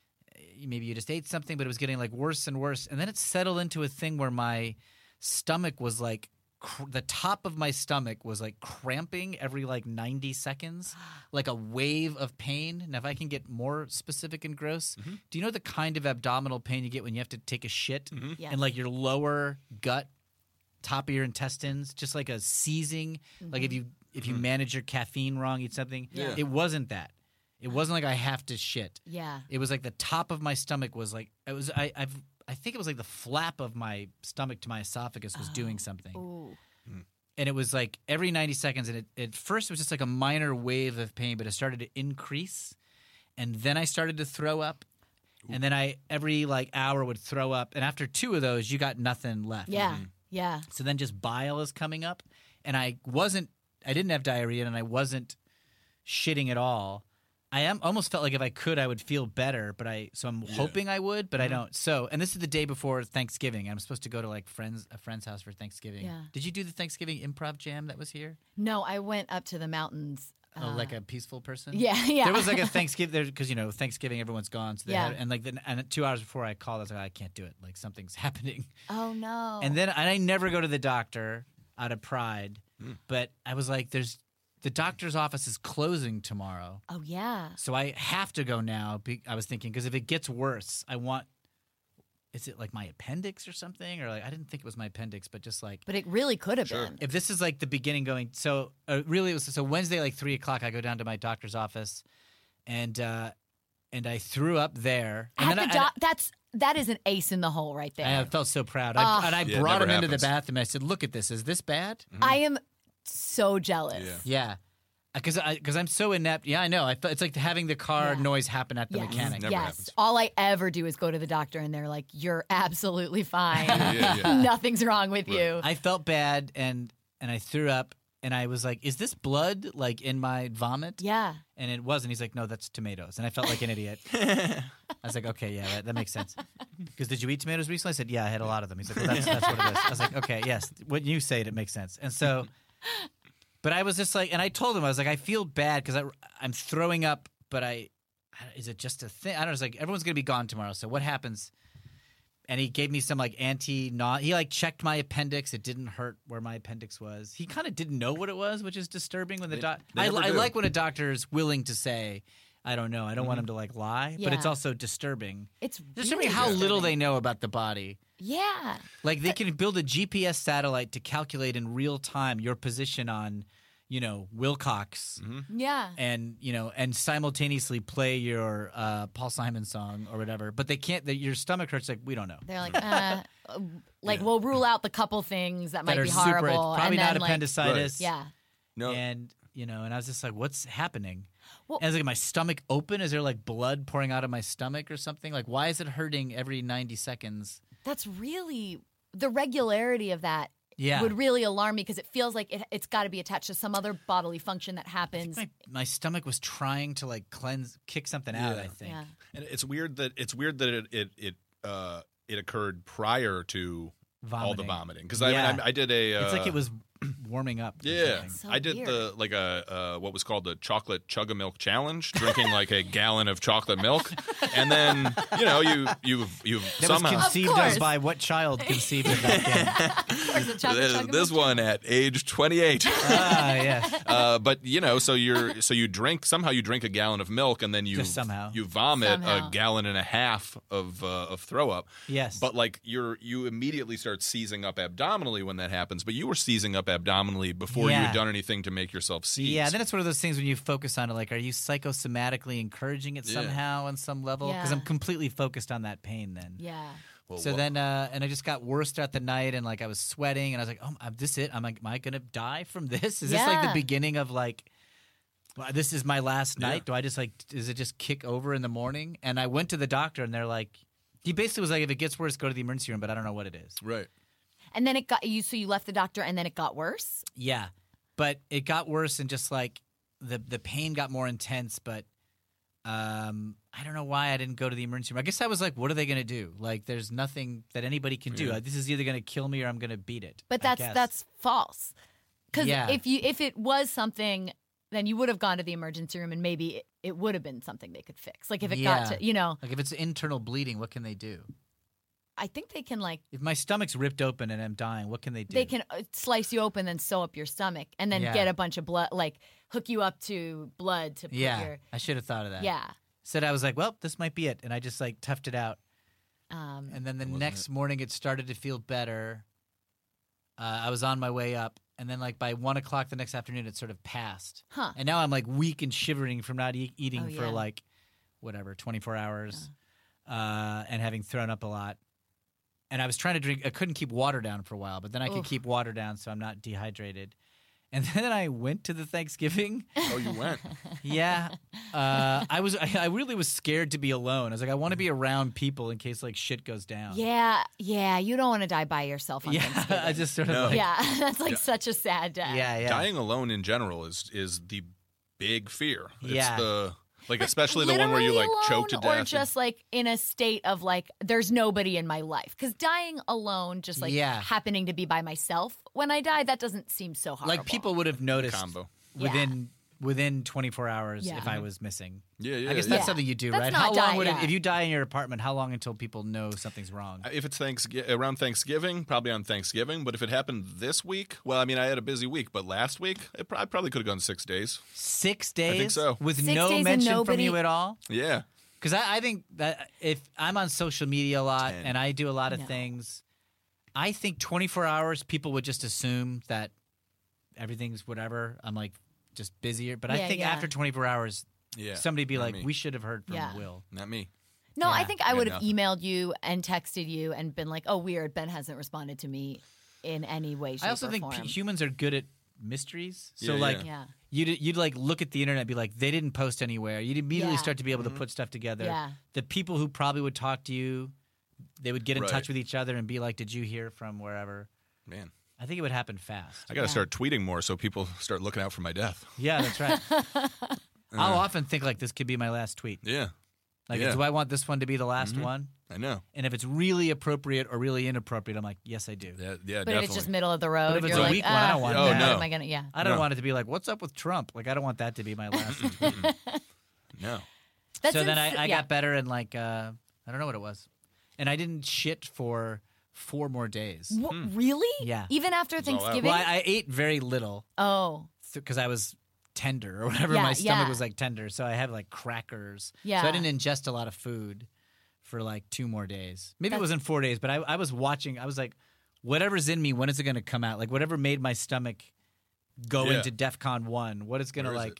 you just ate something, but it was getting like worse and worse. And then it settled into a thing where my stomach was like the top of my stomach was like cramping every like 90 seconds, like a wave of pain. Now, if I can get more specific and gross, do you know the kind of abdominal pain you get when you have to take a shit Yes. and like your lower gut, top of your intestines, just like a seizing, like if you manage your caffeine wrong, eat something. Yeah. It wasn't that. It wasn't like I have to shit. Yeah. It was like the top of my stomach was like it was. I think it was like the flap of my stomach to my esophagus was doing something, Ooh. and it was like every 90 seconds. And at first it was just like a minor wave of pain, but it started to increase, and then I started to throw up, and then I every like hour would throw up, and after 2 of those, you got nothing left. Yeah. Yeah. So then just bile is coming up, and I didn't have diarrhea, and I wasn't shitting at all. I almost felt like if I could, I would feel better, but so I'm hoping I would, but I don't. So, and this is the day before Thanksgiving. I'm supposed to go to like a friend's house for Thanksgiving. Yeah. Did you do the Thanksgiving improv jam that was here? No, I went up to the mountains. Like a peaceful person? Yeah. There was like a Thanksgiving there because Thanksgiving everyone's gone. So they Yeah. and 2 hours before I called, I was like, I can't do it. Like something's happening. Oh no. And then I never go to the doctor out of pride, but I was like, the doctor's office is closing tomorrow. Oh yeah. So I have to go now. I was thinking because if it gets worse, is it like my appendix or something? Or like I didn't think it was my appendix, but just like But it really could have been. if this is like the beginning going. So really, it was so Wednesday like 3:00. I go down to my doctor's office, and I threw up there. And then that is an ace in the hole right there. I felt so proud. And I Yeah, it brought never him into the happens. bathroom. I said, "Look at this. Is this bad?" I am so jealous. Yeah. Yeah, because I'm so inept. Yeah, I know. It's like having the car Yeah. noise happen at the Yes. mechanic. Never yes. happens. All I ever do is go to the doctor and they're like, "You're absolutely fine. Yeah. Nothing's wrong with you." I felt bad and I threw up and I was like, "Is this blood like in my vomit?" Yeah. And it wasn't. He's like, "No, that's tomatoes." And I felt like an idiot. I was like, "Okay, yeah, that makes sense." Because did you eat tomatoes recently? I said, "Yeah, I had a lot of them." He's like, "Well, that's what it is." I was like, "Okay, yes, when you say it makes sense." And so. But I was just like, and I told him, I was like, I feel bad because I'm throwing up, but is it just a thing? I don't know. It's like, everyone's going to be gone tomorrow. So what happens? And he gave me some like he like checked my appendix. It didn't hurt where my appendix was. He kind of didn't know what it was, which is disturbing when the doctor. I never do. like when a doctor is willing to say, I don't know. I don't want him to like lie, but it's Yeah. also disturbing. It's Disturbing really how little disturbing. they know about the body. Yeah. Like they can build a GPS satellite to calculate in real time your position on, Wilcox, Yeah. and simultaneously play your Paul Simon song or whatever. But they can't. Your stomach hurts. Like we don't know. They're like, we'll rule out the couple things that might That are be super. It's horrible. probably and not then, appendicitis. Yeah. No. And and I was just like, what's happening? Well- and I was like, my stomach open? Is there like blood pouring out of my stomach or something? Like, why is it hurting every 90 seconds? That's really the regularity of that. Yeah. Would really alarm me because it feels like it's got to be attached to some other bodily function that happens. My stomach was trying to like kick something out. I think. Yeah. And it's weird that it occurred prior to all the Vomiting. vomiting because Yeah. I did a It's like it was warming up. or Yeah, something. So I did weird. what was called the chocolate chug-a-milk challenge, drinking like a gallon of chocolate milk, and then you've That somehow was conceived course. as by what child conceived of that game? Of course, the chocolate chug this milk. one at age 28. Yes. But so you drink a gallon of milk, and then you Just somehow. you vomit Somehow. a gallon and a half of throw up. Yes. But like you immediately start seizing up abdominally when that happens. But you were seizing up abdominally before you Yeah. had done anything to make yourself seize. Yeah, then it's one of those things when you focus on it, like, are you psychosomatically encouraging it Yeah. somehow on some level? Because Yeah. I'm completely focused on that pain then. Yeah. Well, So then, and I just got worse throughout the night, and like I was sweating, and I was like, "Oh, this it? Am I gonna die from this? Is this like the Yeah. beginning of like, well, this is my last night? Do I just like, does it just kick over in the morning?" And I went to the doctor, and they're like, he basically was like, "If it gets worse, go to the emergency room," but I don't know what it is. right. And then it got you. So you left the doctor, and then it got worse. Yeah, but it got worse, and just like the pain got more intense, but. I don't know why I didn't go to the emergency room. I guess I was like, what are they going to do? Like, there's nothing that anybody can do. Yeah. Like, this is either going to kill me or I'm going to beat it. But I guess. that's false. Because Yeah. if it was something, then you would have gone to the emergency room, and maybe it would have been something they could fix. Like if it got Yeah. to, Like if it's internal bleeding, what can they do? I think they can If my stomach's ripped open and I'm dying, what can they do? they can slice you open, then sew up your stomach, and then Yeah. get a bunch of blood, like hook you up to blood to put Yeah, your I should have thought of that. yeah. Said I was like, well, this might be it, and I just like toughed it out. Um, And then the Wasn't next morning, it started to feel better. I was on my way up, and then like by 1 o'clock the next afternoon, it sort of passed. Huh. And now I'm like weak and shivering from not eating Oh, for yeah. like whatever 24 hours, and having thrown up a lot. And I was trying to drink. I couldn't keep water down for a while, but then I could Oof. keep water down, so I'm not dehydrated. And then I went to the Thanksgiving. Oh, you went. Yeah, I really was scared to be alone. I was like, I want to be around people in case like shit goes down. yeah, you don't want to die by yourself on yeah. Thanksgiving. I just sort of No. like, yeah, that's like such a sad day. yeah. Dying alone in general is the big fear. It's Yeah. the like especially the one where you like Literally choke to alone, death. or just like in a state of like there's nobody in my life. Because dying alone, just like Yeah. happening to be by myself when I die, that doesn't seem so horrible. Like people would have noticed combo. within 24 hours Yeah. if I was missing. Yeah. I guess that's Yeah. something you do, That's right? not How long die, would it, yeah. if you die in your apartment? How long until people know something's wrong? If it's around Thanksgiving, probably on Thanksgiving. But if it happened this week, well, I mean, I had a busy week. But last week, I probably could have gone 6 days. 6 days? think so. With 6 no days and mention from nobody- you at all? Yeah. Because I think that if I'm on social media a lot 10. and I do a lot of No. things, I think 24 hours people would just assume that everything's whatever. I'm like just busier. But I Yeah, think yeah. after 24 hours, Yeah. somebody be Not like, me. we should have heard from Yeah. Will. Not me. No, I Yeah. think I Yeah, would have nothing. emailed you and texted you and been like, "Oh, weird, Ben hasn't responded to me in any way, shape, I also or think form." humans are good at mysteries. So Yeah, like yeah, you'd like look at the internet and be like, they didn't post anywhere. You'd immediately Yeah. start to be able to put stuff together. yeah, The people who probably would talk to you, they would get in Right. touch with each other and be like, did you hear from wherever? Man, I think it would happen fast. I got to Yeah. start tweeting more so people start looking out for my death. Yeah, that's right. I'll often think like this could be my last tweet. Yeah. Like, Yeah. do I want this one to be the last one? I know. And if it's really appropriate or really inappropriate, I'm like, yes, I do. Yeah, but definitely. if it's just middle of the road, if it's you're a like, weak one, I don't want that. Oh, what no. am I gonna? Yeah, I don't No. want it to be like, what's up with Trump? Like, I don't want that to be my last tweet. No. That's So then ins- I yeah. got better and like, I don't know what it was. And I didn't shit for 4 more days. Really? Yeah. Even after all out. Thanksgiving? Well, I ate very little Oh, because I was tender or whatever. Yeah, My stomach yeah. was like tender. So I had like crackers. Yeah. So I didn't ingest a lot of food for like 2 more days. Maybe it That's- wasn't 4 days, but I was watching. I was like, whatever's in me, when is it going to come out? Like whatever made my stomach go Yeah. into DEFCON 1, what is going to Where is like.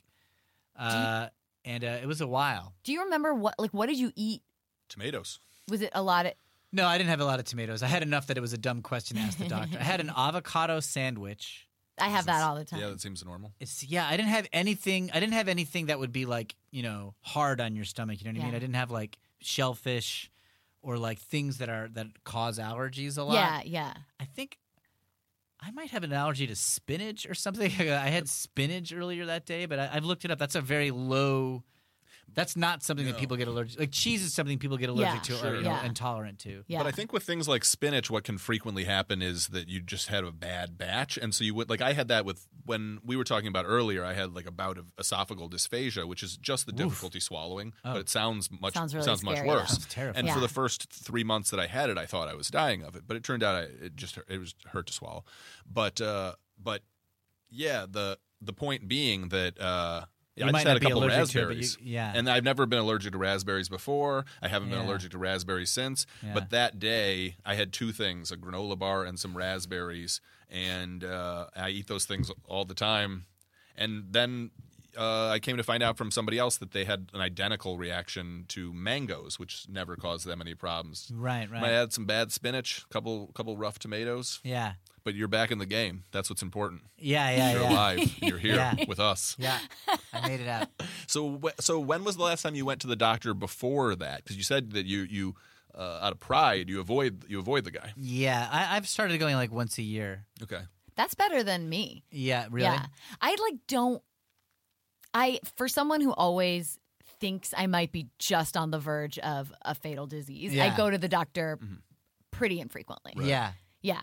And it was a while. do you remember what did you eat? Tomatoes. Was it a lot of? No, I didn't have a lot of tomatoes. I had enough that it was a dumb question to ask the doctor. I had an avocado sandwich. I have that all the time. Yeah, that seems normal. I didn't have anything. I didn't have anything that would be like, hard on your stomach. You know what I mean? Yeah. I didn't have like shellfish or like things that cause allergies a lot. Yeah, yeah. I think I might have an allergy to spinach or something. I had spinach earlier that day, but I've looked it up. That's a very low That's not something that people get allergic. Like cheese is something people get allergic to Sure. or intolerant to. Yeah. But I think with things like spinach, what can frequently happen is that you just had a bad batch, and so you would like I had that with when we were talking about earlier. I had like a bout of esophageal dysphagia, which is just the difficulty swallowing, but it sounds much Sounds really much scary, worse. Sounds terrifying. And for Yeah. the first 3 months that I had it, I thought I was dying of it, but it turned out it was hurt to swallow. But yeah, the point being that. You I might just had not a be couple allergic to it, but raspberries. yeah. And I've never been allergic to raspberries before. I haven't been Yeah. allergic to raspberries since. Yeah. But that day, I had two things, a granola bar and some raspberries. And I eat those things all the time. And then I came to find out from somebody else that they had an identical reaction to mangoes, which never caused them any problems. Right. I had some bad spinach, couple rough tomatoes. Yeah. But you're back in the game. That's what's important. Yeah. You're alive. You're here Yeah. with us. Yeah. I made it out. So when was the last time you went to the doctor before that? Because you said that you out of pride you avoid the guy. Yeah. I've started going like once a year. Okay. That's better than me. Yeah. Really? Yeah. For someone who always thinks I might be just on the verge of a fatal disease, I Yeah. go to the doctor pretty infrequently. Yeah. Yeah.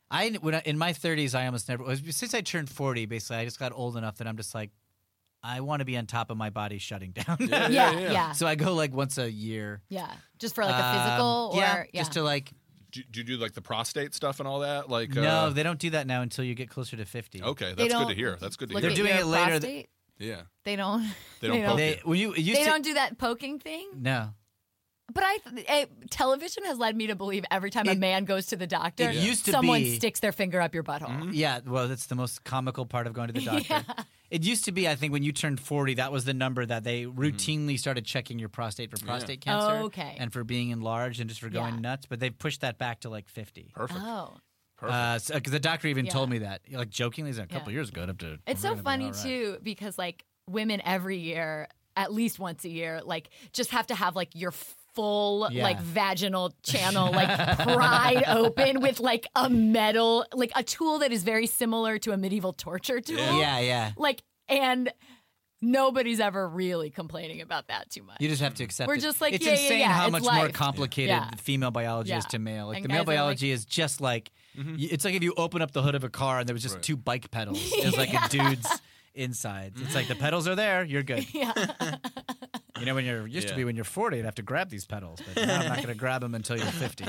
In my 30s, I almost never. Since I turned 40, basically, I just got old enough that I'm just like, I want to be on top of my body shutting down. Yeah. So I go like once a year. Yeah. Just for like a physical or just to like. Do you do like the prostate stuff and all that? Like No, they don't do that now until you get closer to 50. Okay, They that's good don't to hear. That's good to look hear. at They're doing your it later. prostate? Yeah. They don't. They don't poke you. When you used They to, don't do that poking thing. No. But television has led me to believe every time a man goes to the doctor, It used to someone be- sticks their finger up your butthole. Mm-hmm. Yeah, well, that's the most comical part of going to the doctor. It used to be, I think, when you turned 40, that was the number that they routinely started checking your prostate for prostate cancer. Oh, okay. And for being enlarged and just for going Yeah. nuts. But they've pushed that back to like 50. Perfect. Oh. Perfect. Because the doctor even Yeah. told me that. Like jokingly, he said, a couple Yeah. years ago, up to. It's we're so gonna be funny all right. too because like women every year, at least once a year, like just have to have like your full Yeah. like vaginal channel like pried open with like a metal like a tool that is very similar to a medieval torture tool. Yeah. Like and nobody's ever really complaining about that too much. You just have to accept We're it. just like, it's yeah, yeah, insane yeah, how it's much more life. complicated Yeah. female biology is Yeah. to male. Like And the male guys are biology is just like it's like if you open up the hood of a car and there was just Right. two bike pedals. It's like a dude's insides. It's like the pedals are there, you're good. Yeah. You know, when you're used to Yeah. be when you're 40, you'd have to grab these pedals, but now I'm not going to grab them until you're 50.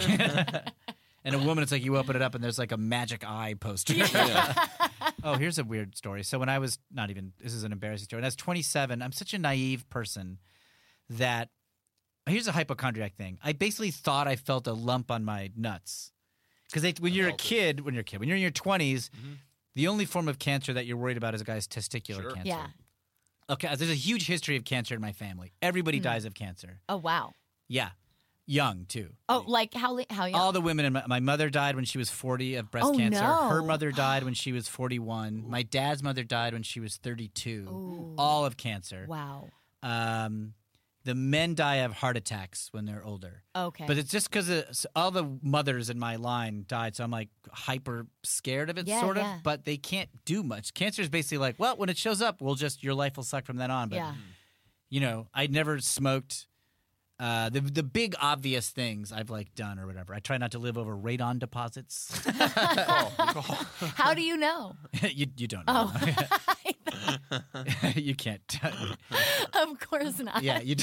And a woman, it's like you open it up and there's like a magic eye poster. Oh, here's a weird story. So when I was this is an embarrassing story. When I was 27, I'm such a naive person that here's a hypochondriac thing. I basically thought I felt a lump on my nuts. Because when you're in your 20s, the only form of cancer that you're worried about is a guy's testicular Sure. cancer. Yeah. Okay, there's a huge history of cancer in my family. Everybody dies of cancer. Oh wow. Yeah. Young, too. Oh, like how young? All the women in my mother died when she was 40 of breast Oh, cancer. no. Her mother died when she was 41. My dad's mother died when she was 32. All of cancer. Wow. The men die of heart attacks when they're older. Okay. But it's just because all the mothers in my line died, so I'm like hyper scared of it, Yeah, sort of. yeah. But they can't do much. Cancer is basically like, well, when it shows up, your life will suck from then on. But yeah. you know, I never smoked. The big obvious things I've like done or whatever. I try not to live over radon deposits. How do you know? you don't know. Oh. You can't. Of course not. Yeah, you.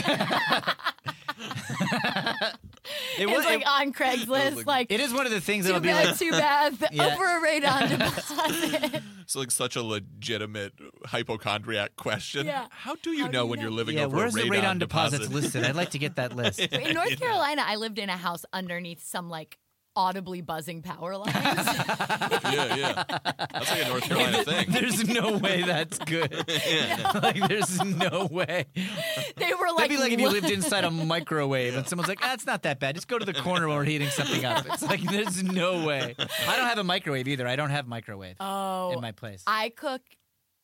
It's like on Craigslist, like It is one of the things too that'll be bad, like. too bad. Yeah. Over a radon deposit. It's like such a legitimate hypochondriac question. Yeah. How do you How know do you when know? you're living Yeah, over where's a the radon deposits deposit? listed? I'd like to get that list. In North Carolina, I lived in a house underneath some like audibly buzzing power lines. yeah. That's like a North Carolina thing. There's no way that's good. Like, there's no way. They were like, That'd be like if you lived inside a microwave and someone's like, it's not that bad. Just go to the corner while we're heating something up. It's like, there's no way. I don't have a microwave either. I don't have microwave in my place. I cook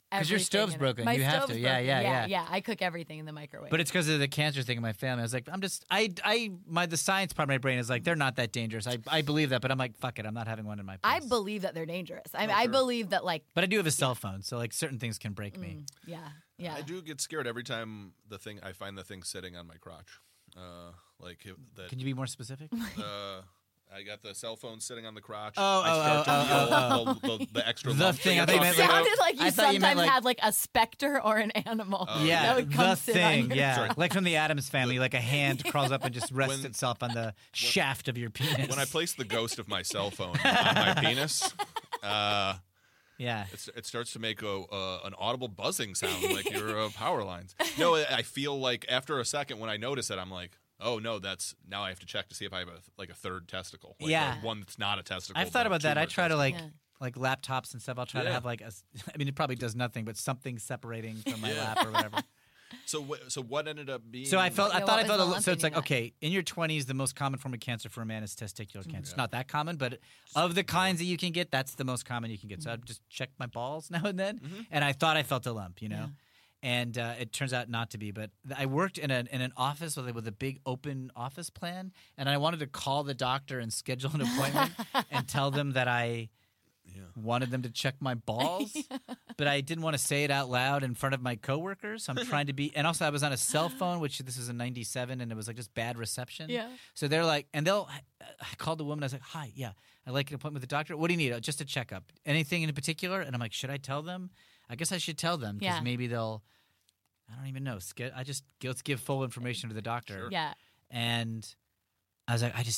'Cause your everything stove's in it. broken. My You have stove's to. Yeah, broken. yeah. Yeah, I cook everything in the microwave. But it's because of the cancer thing in my family. I was like, the science part of my brain is like, they're not that dangerous. I believe that, but I'm like, fuck it, I'm not having one in my place. I believe that they're dangerous. I believe that like But I do have a cell phone, so like certain things can break me. yeah. I do get scared every time I find the thing sitting on my crotch. Can you be more specific? I got the cell phone sitting on the crotch. Oh, I start to feel the extra The lump thing. I I'm thought you talking meant about. Sounded like you I thought you meant, sometimes like- had like a specter or an animal. Yeah, that would come the sit on thing. your- Yeah, Sorry. like from the Addams Family, like a hand crawls up and just rests When- itself on the shaft of your penis. When I place the ghost of my cell phone on my penis, yeah, it starts to make an audible buzzing sound like your power lines. No, I feel like after a second when I notice it, I'm like, oh no, now I have to check to see if I have a third testicle. Like Yeah. one that's not a testicle. I've thought but a about that. I tumor try to testicle. like laptops and stuff. I'll try to Yeah. have like I mean, it probably does nothing, but something separating from my Yeah. lap or whatever. So what ended up being? So I Yeah, thought what I was felt the a little, lump so it's in like, your okay, in your 20s, the most common form of cancer for a man is testicular cancer. It's not that common, but of the kinds that you can get, that's the most common you can get. So I'd just check my balls now and then, and I thought I felt a lump, you know. And it turns out not to be. But I worked in an office with a big open office plan, and I wanted to call the doctor and schedule an appointment and tell them that I wanted them to check my balls, but I didn't want to say it out loud in front of my coworkers. I'm trying to be, and also I was on a cell phone, which this is in '97, and it was like just bad reception. Yeah. So they're like, I called the woman. I was like, "Hi, yeah, I'd like an appointment with the doctor. What do you need? Just a checkup. Anything in particular?" And I'm like, "Should I tell them? I guess I should tell them because Yeah. maybe they'll." I don't even know. Let's give full information to the doctor. Sure. Yeah. And I was like, I'm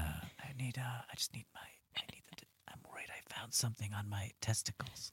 worried I found something on my testicles.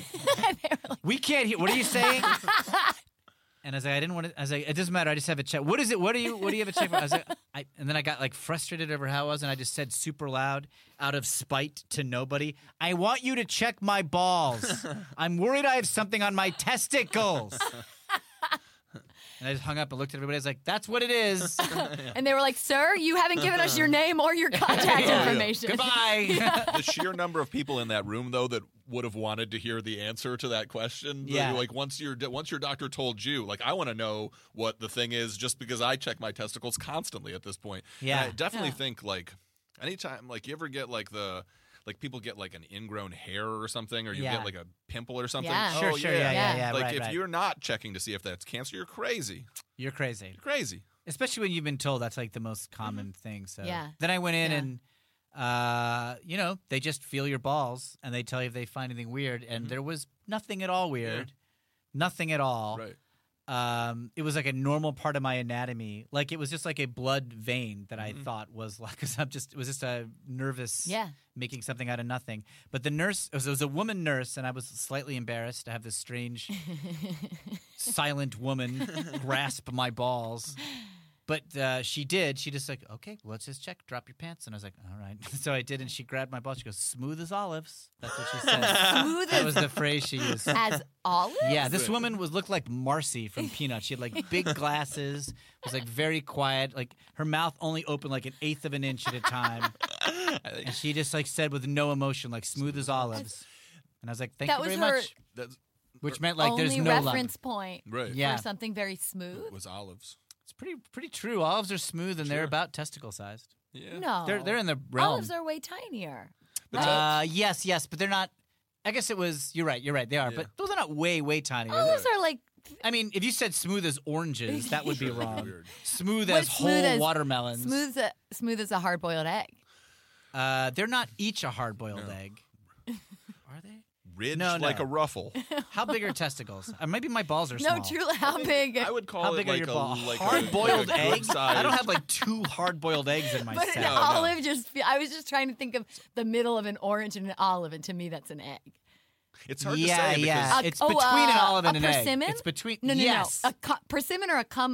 We can't hear. What are you saying? And I was like, I didn't want to. I was like, it doesn't matter. I just have a check. What is it? What do you have a check for? I was like, and then I got like frustrated over how it was, and I just said super loud, out of spite to nobody, I want you to check my balls. I'm worried I have something on my testicles. And I just hung up and looked at everybody. I was like, that's what it is. And they were like, "Sir, you haven't given us your name or your contact Yeah. information." Goodbye. The sheer number of people in that room, though, that would have wanted to hear the answer to that question. Yeah. Like once your doctor told you, like I want to know what the thing is, just because I check my testicles constantly at this point. Yeah. And I definitely Yeah. think like anytime, like you ever get like people get like an ingrown hair or something, or you Yeah. get like a pimple or something. Yeah. Sure, Oh, yeah, Like right, if right. you're not checking to see if that's cancer, you're crazy. You're crazy. You're crazy. Especially when you've been told that's like the most common thing. So Yeah. then I went in Yeah. and, they just feel your balls and they tell you if they find anything weird. And there was nothing at all weird. Nothing at all. Right. It was like a normal part of my anatomy. Like it was just like a blood vein that I thought was like, cause it was just a nervous making something out of nothing. But the nurse, it was a woman nurse, and I was slightly embarrassed to have this strange silent woman grasp my balls. But she did. She just like, okay, well, let's just check. Drop your pants. And I was like, all right. So I did, and she grabbed my balls. She goes, smooth as olives. That's what she said. Smooth That was the phrase she used. as olive. Yeah, this woman looked like Marcy from Peanuts. She had like big glasses, was like very quiet, like her mouth only opened like 1/8 of an inch at a time. And she just like said with no emotion, like smooth as olives. And I was like, thank That you was very her much. That's Which meant like only there's no reference lump. point right. Yeah. for something very smooth. It was olives. It's pretty true. Olives are smooth and they're Sure. about testicle sized. Yeah. No, They're in the realm. olives are way tinier. Yes, but they're not. I guess it was. You're right. They are, Yeah. but those are not way tiny. Olives are like I mean, if you said smooth as oranges, that would be wrong. Weird. Smooth What as smooth whole as- watermelons. smooth as a hard boiled egg. They're not each a hard-boiled egg. Are they? Ridged No. like a ruffle. How big are testicles? Maybe my balls are small. No, truly, how big? I would call How it big like are your a balls? like Hard-boiled a egg? good-sized- I don't have like 2 hard-boiled eggs in my But set. an No, no. olive I was just trying to think of the middle of an orange and an olive, and to me that's an egg. It's hard Yeah, to say yeah. because It's between an olive and a an egg. persimmon? It's between. No, yes. no. A persimmon or a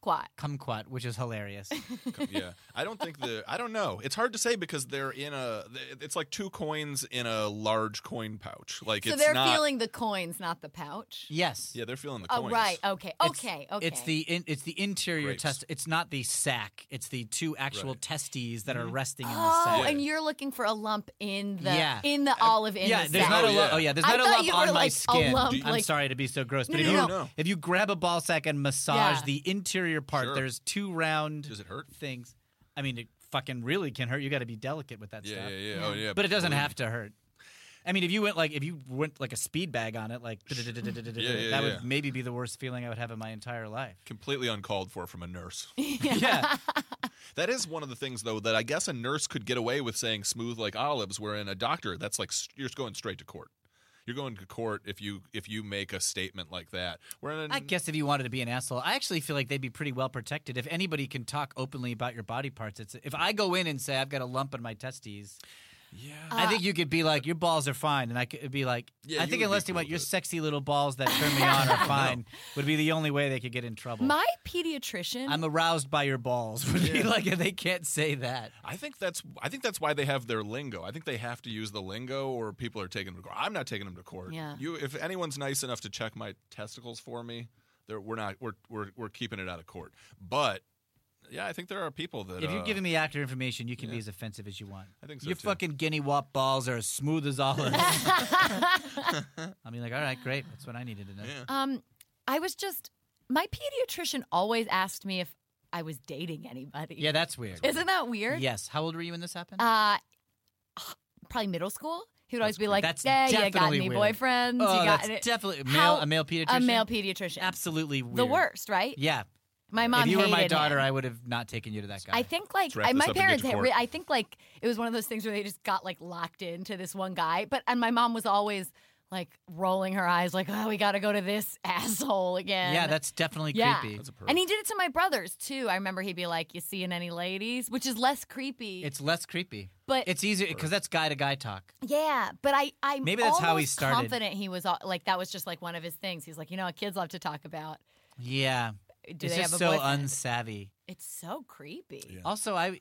kumquat, which is hilarious. Yeah, I don't know. It's hard to say because it's like 2 coins in a large coin pouch. Like So it's they're not, feeling the coins, not the pouch. Yes. Yeah, they're feeling the Oh, coins. right. Okay. Okay. It's the interior Grapes. test. It's not the sac. It's the 2 actual Right. testes that are resting in the Oh, sac. Yeah. and you're looking for a lump in the Yeah. olive in Yeah, the there's sack. not a Oh, lump. yeah. Oh yeah, there's I not a thought lump you were on my like a skin. lump, I'm like- sorry to be so gross, but No, if no, you no. if you grab a ball sack and massage Yeah. the interior part, Sure. there's 2 round Does it hurt? things. I mean, it fucking really can hurt. You got to be delicate with that Yeah, stuff. yeah. Oh, yeah. But it doesn't believe have to hurt. I mean, if you went like a speed bag on it, like that would maybe be the worst feeling I would have in my entire life. Completely uncalled for from a nurse. Yeah. That is one of the things, though, that I guess a nurse could get away with saying smooth like olives, wherein a doctor, that's like you're just going straight to court. You're going to court if you make a statement like that. I guess if you wanted to be an asshole, I actually feel like they'd be pretty well protected. If anybody can talk openly about your body parts, if I go in and say I've got a lump in my testes, Yeah. I think you could be like, your balls are fine. And I could be like, Yeah, I you think would unless be you cool went, with your it. sexy little balls that turn me on are fine, would be the only way they could get in trouble. My pediatrician. I'm aroused by your balls. Would be like, they can't say that. I think that's why they have their lingo. I think they have to use the lingo, or people are taking them to court. I'm not taking them to court. Yeah. If anyone's nice enough to check my testicles for me, we're keeping it out of court. But yeah, I think there are people that If you're giving me accurate information, you can be as offensive as you want. I think so, Your too. fucking guinea wop balls are as smooth as olives. I'll be like, all right, great. That's what I needed to know. Yeah. I was just my pediatrician always asked me if I was dating anybody. Yeah, that's weird. Isn't that weird? Yes. How old were you when this happened? Probably middle school. He would always be like, That's "Yeah, you got definitely any weird. boyfriends? Oh, you got that's definitely How- a male pediatrician. a male pediatrician? Absolutely weird. The worst, right? Yeah. My mom If you were my hated daughter, him. I would have not taken you to that guy. I think like wrap this my up and get parents to had court. I think like it was one of those things where they just got like locked into this one guy. And my mom was always like rolling her eyes like, "Oh, we got to go to this asshole again." yeah, that's definitely yeah. creepy. That's a perk. And he did it to my brothers too. I remember he'd be like, "You seeing any ladies?" Which is less creepy. It's less creepy. But It's easier because that's guy to guy talk. yeah, but I'm Maybe that's how he almost started. confident he was like that was just like one of his things. He's like, what kids love to talk about. Yeah. Do it's they just have a so boyfriend? unsavvy. It's so creepy. Yeah. Also, I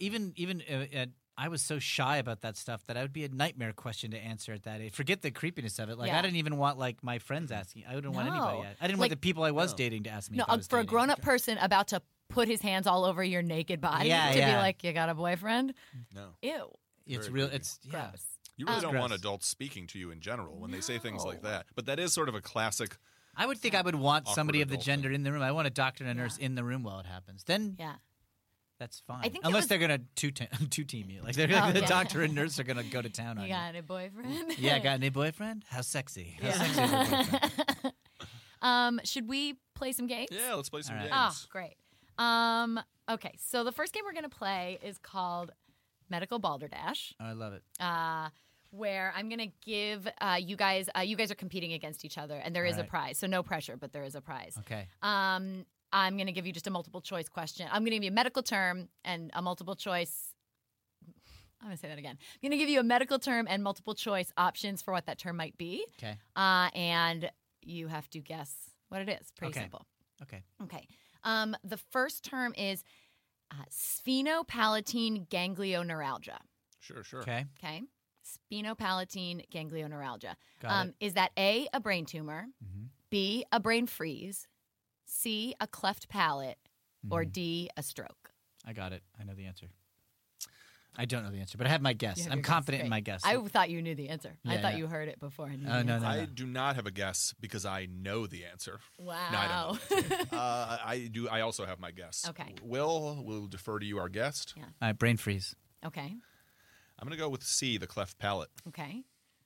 I was so shy about that stuff that I would be a nightmare question to answer at that age. Forget the creepiness of it. Like Yeah. I didn't even want like my friends asking. I wouldn't want anybody. No. I didn't Like- want the people I was dating to ask me. No, if I was for a dating. grown-up person about to put his hands all over your naked body Yeah, to be yeah. like, "You got a boyfriend?" No. Ew, It's Very real. creepy. It's yeah. gross. You really don't want gross. adults speaking to you in general when they say things like No. that. But that is sort of a classic. I would think I would want Awkward somebody of the adult gender thing. in the room. I want a doctor and a nurse in the room while it happens. Then Yeah. that's fine. I think it unless was- they're gonna two team you. Like they're Oh, the yeah. doctor and nurse are gonna go to town on You you. got a boyfriend? Yeah, got any boyfriend? How sexy? How Yeah. sexy is your boyfriend? Should we play some games? Yeah, let's play some All right. games. Oh, great. Okay, so the first game we're going to play is called Medical Balderdash, Oh, I love it. where I'm going to give you guys are competing against each other, and there is a right. prize. So no pressure, but there is a prize. Okay. I'm going to give you just a multiple choice question. I'm going to give you a medical term and a multiple choice. I'm going to say that again. I'm going to give you a medical term and multiple choice options for what that term might be. Okay. And you have to guess what it is. Pretty Okay. simple. Okay. Okay. The first term is sphenopalatine ganglioneuralgia. Sure, sure. Okay. Okay. Sphenopalatine ganglioneuralgia. Got it. Is that A, a brain tumor, Mhm. B, a brain freeze, C, a cleft palate, or Mhm. D, a stroke? I got it. I know the answer. I don't know the answer, but I have my guess. You have I'm your guess. confident in Great. my guess. I thought you knew the answer. I Yeah, thought yeah. you heard it before. And knew Oh, the no, answer. no. I do not have a guess because I know the answer. Wow. No, I don't know. I do. I also have my guess. Okay. We'll defer to you, our guest. Yeah. All right, brain freeze. Okay. I'm going to go with C, the cleft palate. Okay.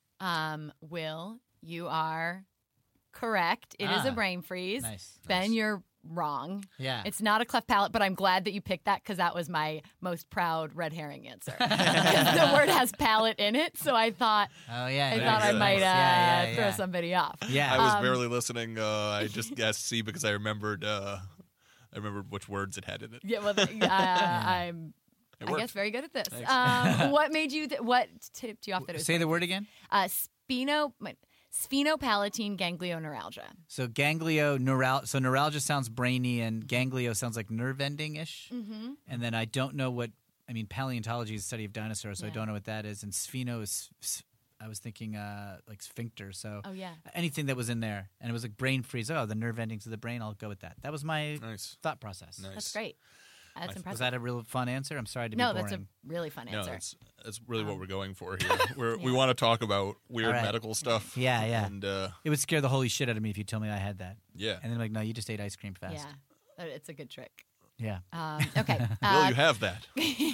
Will, you are correct. It is a Ah, brain freeze. Nice. Ben, you're wrong. Yeah. It's not a cleft palate, but I'm glad that you picked that because that was my most proud red herring answer. Because the word has palate in it, so I thought Oh yeah. I yeah, thought I good. might yeah, throw somebody off. Yeah. I was barely listening. I just guessed C because I remembered which words it had in it. Yeah, well, I'm. It I worked. guess very good at this. Thanks. What made you? What tipped you off that it was? Say the word again. Sphenopalatine ganglioneuralgia. So neuralgia sounds brainy, and ganglio sounds like nerve ending ish. Mm-hmm. And then I don't know what paleontology is the study of dinosaurs, so I Yeah. don't know what that is. And spheno is I was thinking like sphincter. So Oh, yeah. anything that was in there, and it was like brain freeze. Oh, the nerve endings of the brain. I'll go with that. That was my Nice. thought process. Nice. That's great. That's Was impressive. that a real fun answer? I'm sorry to be No, boring. that's a really fun No, answer. that's really what we're going for here. We want to talk about weird All right. medical stuff. Yeah, yeah. And It would scare the holy shit out of me if you told me I had that. yeah. And then like, no, you just ate ice cream fast. Yeah. It's a good trick. Yeah. Okay. Will you have that?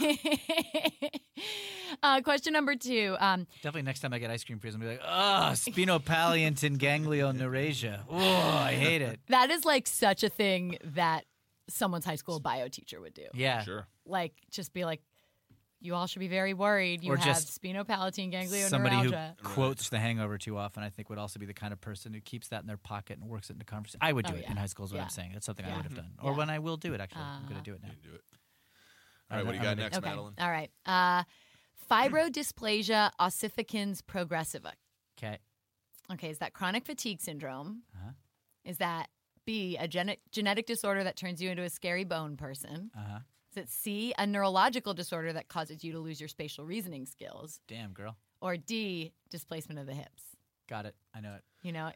Question number 2. Definitely next time I get ice cream freeze, I'm going to be like, oh, sphenopalatine ganglioneuralgia. Oh, I hate it. That is like such a thing that someone's high school bio teacher would do. Yeah. Sure. Like, just be like, you all should be very worried. You Or have just sphenopalatine ganglioneuralgia. Somebody who quotes The Hangover too often, I think, would also be the kind of person who keeps that in their pocket and works it into conversation. I would do Oh, it yeah. in high school is what Yeah. I'm saying. That's something I Yeah. would have done. Or Yeah. when I will do it, actually. I'm going to do it now. You do it. All right, what do you I'm got gonna- next, Okay. Madeline? All right. Fibrodysplasia ossificans progressiva. Okay. Okay, is that chronic fatigue syndrome? Uh-huh. Is that B, a genetic disorder that turns you into a scary bone person? Uh-huh. Is it C, a neurological disorder that causes you to lose your spatial reasoning skills? Damn, girl. Or D, displacement of the hips? Got it. I know it. You know,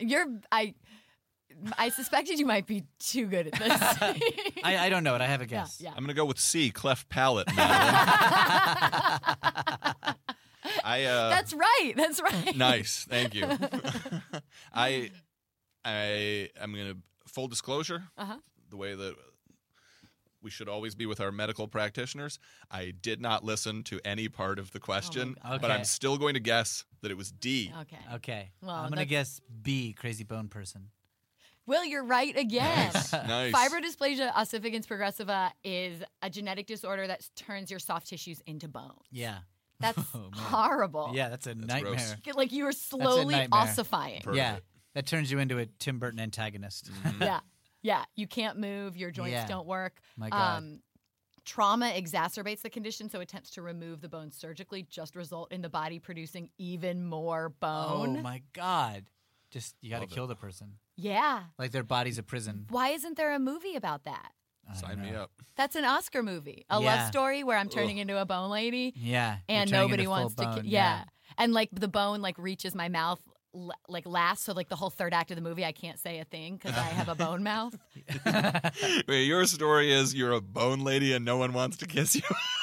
I suspected you might be too good at this. I don't know it. I have a guess. Yeah. I'm going to go with C, cleft palate, Madeline. That's right. That's right. Nice. Thank you. I'm going to full disclosure. Uh-huh. The way that we should always be with our medical practitioners. I did not listen to any part of the question, God. but Okay. I'm still going to guess that it was D. Okay. Okay. Well, I'm going to that's- guess B, crazy bone person. Will, you're right again. Nice. Fibrodysplasia ossificans progressiva is a genetic disorder that turns your soft tissues into bone. Yeah. That's Oh, man. horrible. Yeah, that's a nightmare. gross. Like you are slowly nightmare. ossifying. Perfect. Yeah. That turns you into a Tim Burton antagonist. Yeah. Yeah. You can't move. Your joints Yeah. don't work. My God. Trauma exacerbates the condition, so attempts to remove the bone surgically just result in the body producing even more bone. Oh, my God. Just, you got to Love it. kill the person. Yeah. Like their body's a prison. Why isn't there a movie about that? I don't Sign me know. up. That's an Oscar movie. A Yeah. love story where I'm turning into a bone lady. Yeah. And you're turning nobody into wants full to bone. yeah. And like the bone like reaches my mouth like last, so like the whole third act of the movie I can't say a thing because I have a bone mouth. Wait, your story is you're a bone lady and no one wants to kiss you.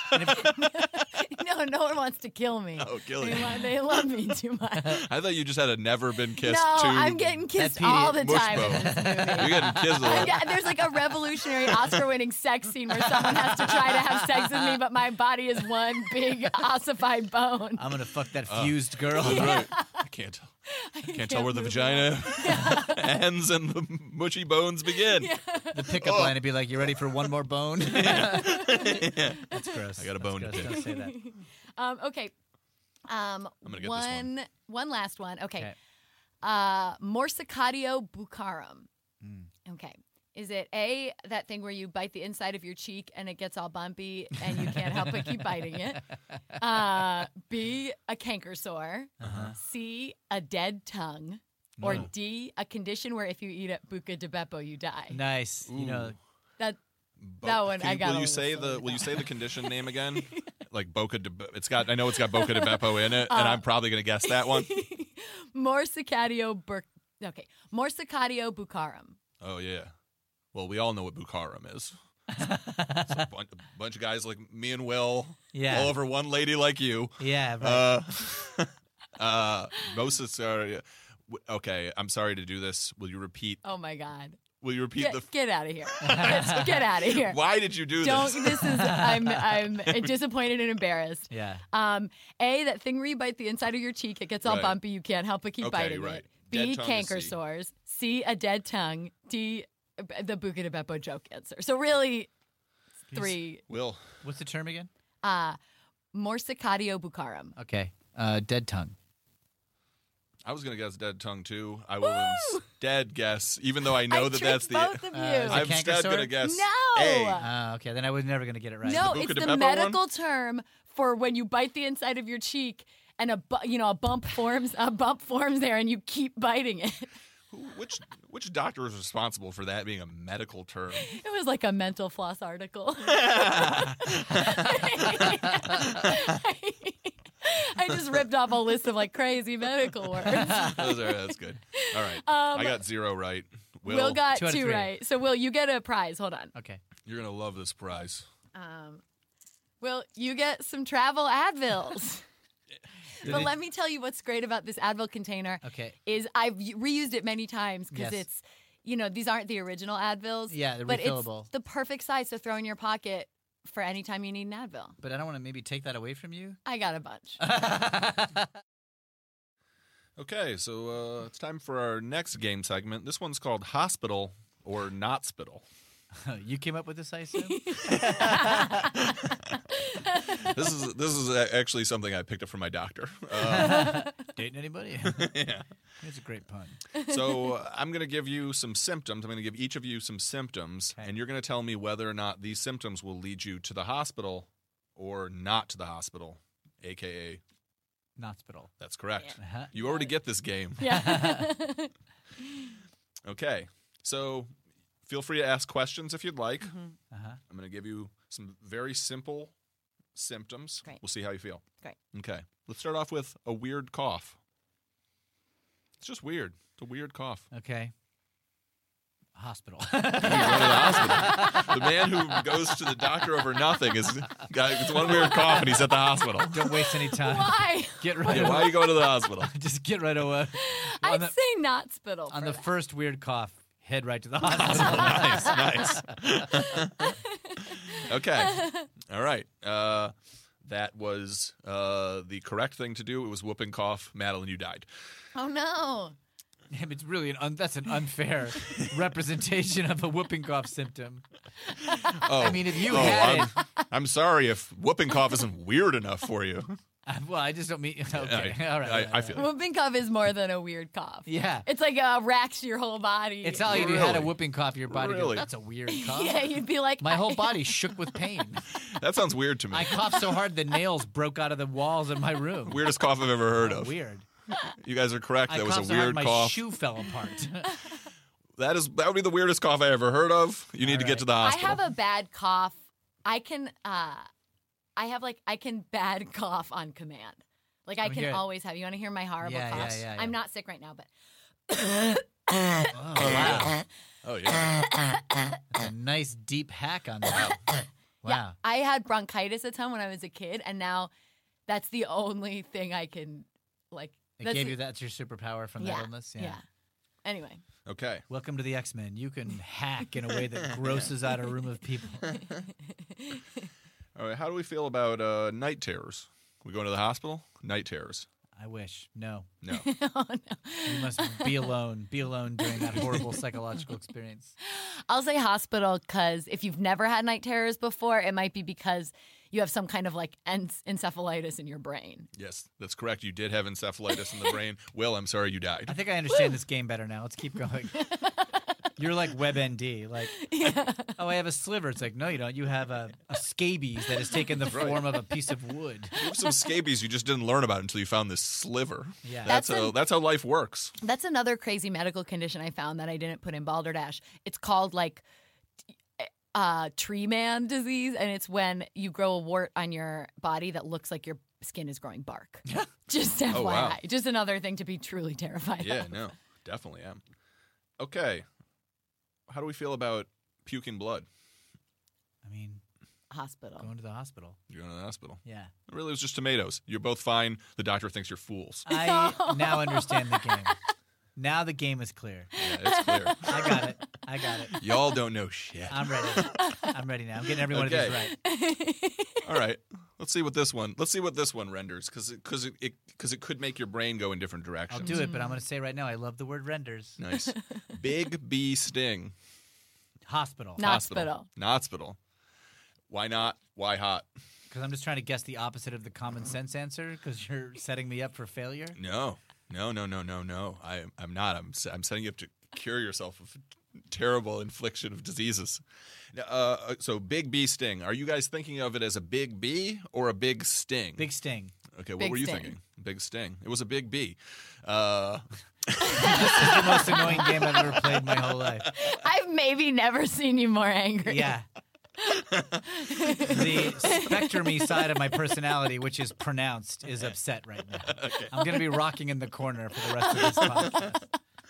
No one wants to kill me. Oh, kill they, you. they love me too much. I thought you just had a never been kissed. No, to I'm getting kissed PD all the mush time in bone. this movie. You're getting kissed a lot. There's like a revolutionary Oscar-winning sex scene where someone has to try to have sex with me, but my body is one big ossified bone. I'm going to fuck that fused girl. Right. I can't tell. Can't tell where the vagina ends and the mushy bones begin. The pickup line would be like, you ready for one more bone? That's gross. I got a That's bone to gross. pick. Don't say that. Okay. I'm gonna get this one. One last one. Okay. Okay. Morsicadio buccarum. Hmm. Okay. Is it A, that thing where you bite the inside of your cheek and it gets all bumpy and you can't help but keep biting it? B, a canker sore. Uh-huh. C, a dead tongue. Or D, a condition where if you eat at Buca di Beppo, you die. Nice. You know, That one I got. Will you say the condition name again? Like Boca de. I know it's got Boca de Beppo in it, and I'm probably gonna guess that one. Morsicadio buccarum. Oh yeah. Well, we all know what Bucarum is. It's a bunch of guys like me and Will, Yeah. all over one lady like you. yeah, right. Most are. Okay, I'm sorry to do this. Will you repeat? Oh my God! Will you repeat Get out of here! Get out of here! Why did you do Don't. this? This is. I'm disappointed and embarrassed. yeah. A, that thing where you bite the inside of your cheek, it gets all Right. bumpy, you can't help but keep Okay, biting right. it. B, Dead tongue is canker C. sores. C, a dead tongue. D, the Buca di Beppo joke answer. So really, three. Will. What's the term again? Morsicadio buccarum. Okay. Dead tongue. I was gonna guess dead tongue too. I will instead guess, even though I know that that's the. both of you. is it I'm canker instead sore? gonna guess. No! A. Okay, then I was never going to get it right. No, the Buca it's di the Beppo medical term for when you bite the inside of your cheek and a bump forms there, and you keep biting it. Which doctor is responsible for that being a medical term? It was like a mental floss article. I just ripped off a list of like crazy medical words. That's good. All right. I got 0 right. Will got 2 out of 2 3. right. So Will, you get a prize. Hold on. Okay. You're going to love this prize. Will, you get some travel Advils. But let me tell you what's great about this Advil container. Okay. Is I've reused it many times because Yes. it's, these aren't the original Advils. Yeah, they're but refillable. it's the perfect size to throw in your pocket for any time you need an Advil. But I don't want to maybe take that away from you. I got a bunch. Okay, so it's time for our next game segment. This one's called Hospital or Not Spittle. You came up with this, I assume? This is actually something I picked up from my doctor. Dating anybody? Yeah. It's a great pun. So I'm going to give you some symptoms. I'm going to give each of you some symptoms, Okay. and you're going to tell me whether or not these symptoms will lead you to the hospital or not to the hospital, a.k.a. Not spittle. That's correct. Uh-huh. You already get this game. Yeah. Okay, so feel free to ask questions if you'd like. Uh-huh. I'm going to give you some very simple symptoms. Great. We'll see how you feel. Great. Okay, let's start off with a weird cough. It's just weird. It's a weird cough. Okay. Hospital. You go to the hospital. The man who goes to the doctor over nothing it's one weird cough and he's at the hospital. Don't waste any time. Why? Get right Yeah, away. why are you going to the hospital? Just get right away. I'd On the, say not spittle. on for the that. first weird cough, head right to the hospital. Nice. Okay. All right. That was the correct thing to do. It was whooping cough. Madeline, you died. Oh no. Damn, it's really that's an unfair representation of a whooping cough symptom. Oh, I mean, if you had I'm sorry if whooping cough isn't weird enough for you. well, I just don't mean. Okay, all right. I feel it. Whooping cough is more than a weird cough. Yeah. It's like racks your whole body. It's not like if you had a Really? whooping cough, your body goes, Really? that's a weird cough. Yeah, you'd be like, My whole body shook with pain. That sounds weird to me. I coughed so hard the nails broke out of the walls of my room. Weirdest cough I've ever heard of. Weird. You guys are correct. I That was a coughed so hard weird my cough. shoe fell apart. That would be the weirdest cough I ever heard of. You need to get to the I hospital. have a bad cough. I can bad cough on command. Like I Let me can hear it. always have. You want to hear my horrible Yeah, cough? yeah. I'm not sick right now, but Oh, wow. Oh yeah. That's a nice deep hack on that. Wow. yeah, I had bronchitis a ton when I was a kid, and now that's the only thing I can like. It gave you that's your superpower from that illness? Yeah. Anyway, Okay. Welcome to the X-Men. You can hack in a way that grosses out a room of people. All right. How do we feel about night terrors? We going to the hospital? Night terrors. I wish. No. No. oh no. You must be alone. Be alone during that horrible psychological experience. I'll say hospital because if you've never had night terrors before, it might be because you have some kind of like encephalitis in your brain. Yes, that's correct. You did have encephalitis in the brain. Will, I'm sorry you died. I think I understand this game better now. Let's keep going. You're like WebMD. Like, oh, I have a sliver. It's like, no, you don't. You have a scabies that has taken the form of a piece of wood. You have some scabies you just didn't learn about until you found this sliver. Yeah. That's how life works. That's another crazy medical condition I found that I didn't put in Balderdash. It's called like tree man disease, and it's when you grow a wart on your body that looks like your skin is growing bark. Just FYI. Oh, wow. Just another thing to be truly terrified Yeah, of. no, definitely am. Okay. How do we feel about puking blood? I mean, Hospital. going to the hospital. You're going to the hospital. Yeah. It really was just tomatoes. You're both fine. The doctor thinks you're fools. I now understand the game. Now the game is clear. Yeah, it's clear. I got it. Y'all don't know shit. I'm ready. I'm ready now. I'm getting every one of Okay. these right. All right. Let's see what this one renders because it could make your brain go in different I'll directions. do it, but I'm going to say right now, I love the word renders. Nice. Big bee sting. Hospital. Not Hospital. spittle. Not spittle. Why not? Why hot? Because I'm just trying to guess the opposite of the common sense answer because you're setting me up for failure. No. I'm not. I'm setting you up to cure yourself of terrible infliction of diseases. So big bee sting. Are you guys thinking of it as a big bee or a big sting? Big sting. Okay, what Big were you sting. thinking? Big sting. It was a big B. This is the most annoying game I've ever played in my whole life. I've maybe never seen you more angry. Yeah. The spectrum-y side of my personality, which is pronounced, is upset right now. Okay. I'm going to be rocking in the corner for the rest of this podcast.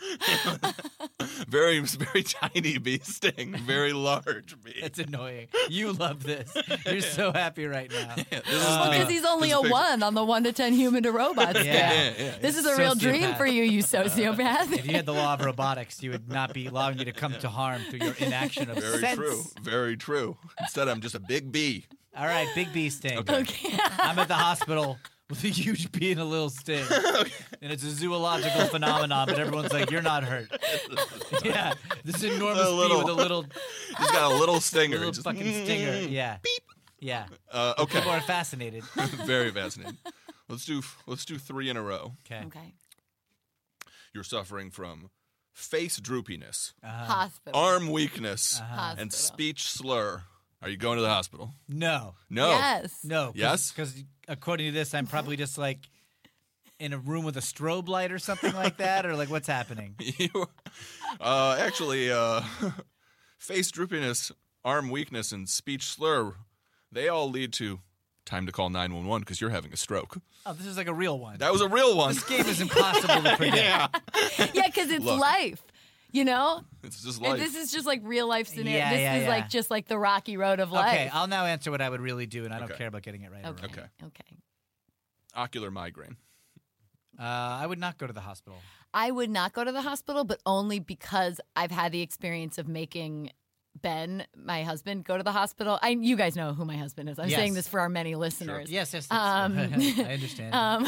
Very, very tiny bee sting. Very large bee. It's annoying. You love this. You're so happy right now. Because he's only a 1 on the 1 to 10 human to robot scale. Yeah. This is a real dream for you, you sociopath. If you had the law of robotics, you would not be allowing you to come to harm through your inaction of Very sense. true. Very true. Instead, I'm just a big bee. All right, big bee sting. Okay. I'm at the hospital with a huge bee and a little sting. And it's a zoological phenomenon, but everyone's like, you're not hurt. Yeah, this enormous bee with a little... He's got a little stinger. A little just, fucking stinger. Yeah. Beep. Yeah. Okay. People are fascinated. Very fascinating. Let's do 3 in a row. Okay. You're suffering from face droopiness, Hospital. arm weakness, Hospital. and speech slur. Are you going to the hospital? No. No. Yes. No. Yes? Because according to this, I'm probably just like in a room with a strobe light or something like that, or like what's happening? Actually, face droopiness, arm weakness, and speech slur, they all lead to time to call 911 because you're having a stroke. Oh, this is like a real one. That was a real one. This game is impossible to predict. Yeah. Yeah, because it's life. You know? It's just And life. this is just like real life scenario. Yeah, This yeah, is yeah. like just like the rocky road of life. Okay, I'll now answer what I would really do, and I don't Okay. care about getting it right or wrong. Okay. Ocular migraine. I would not go to the hospital. I would not go to the hospital, but only because I've had the experience of making Ben, my husband, go to the hospital. You guys know who my husband is. I'm Yes. saying this for our many listeners. Yes. I I understand.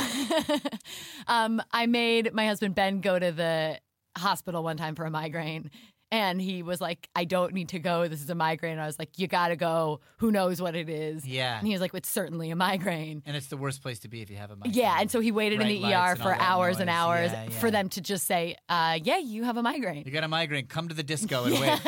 I made my husband Ben go to the hospital one time for a migraine. And he was like, I don't need to go. This is a migraine. And I was like, you got to go. Who knows what it is? Yeah. And he was like, it's certainly a migraine. And it's the worst place to be if you have a migraine. Yeah. And so he waited in Bright the lights ER and all for that hours and noise. hours Yeah, yeah. for them to just say, yeah, you have a migraine. You got a migraine. Come to the disco and wait.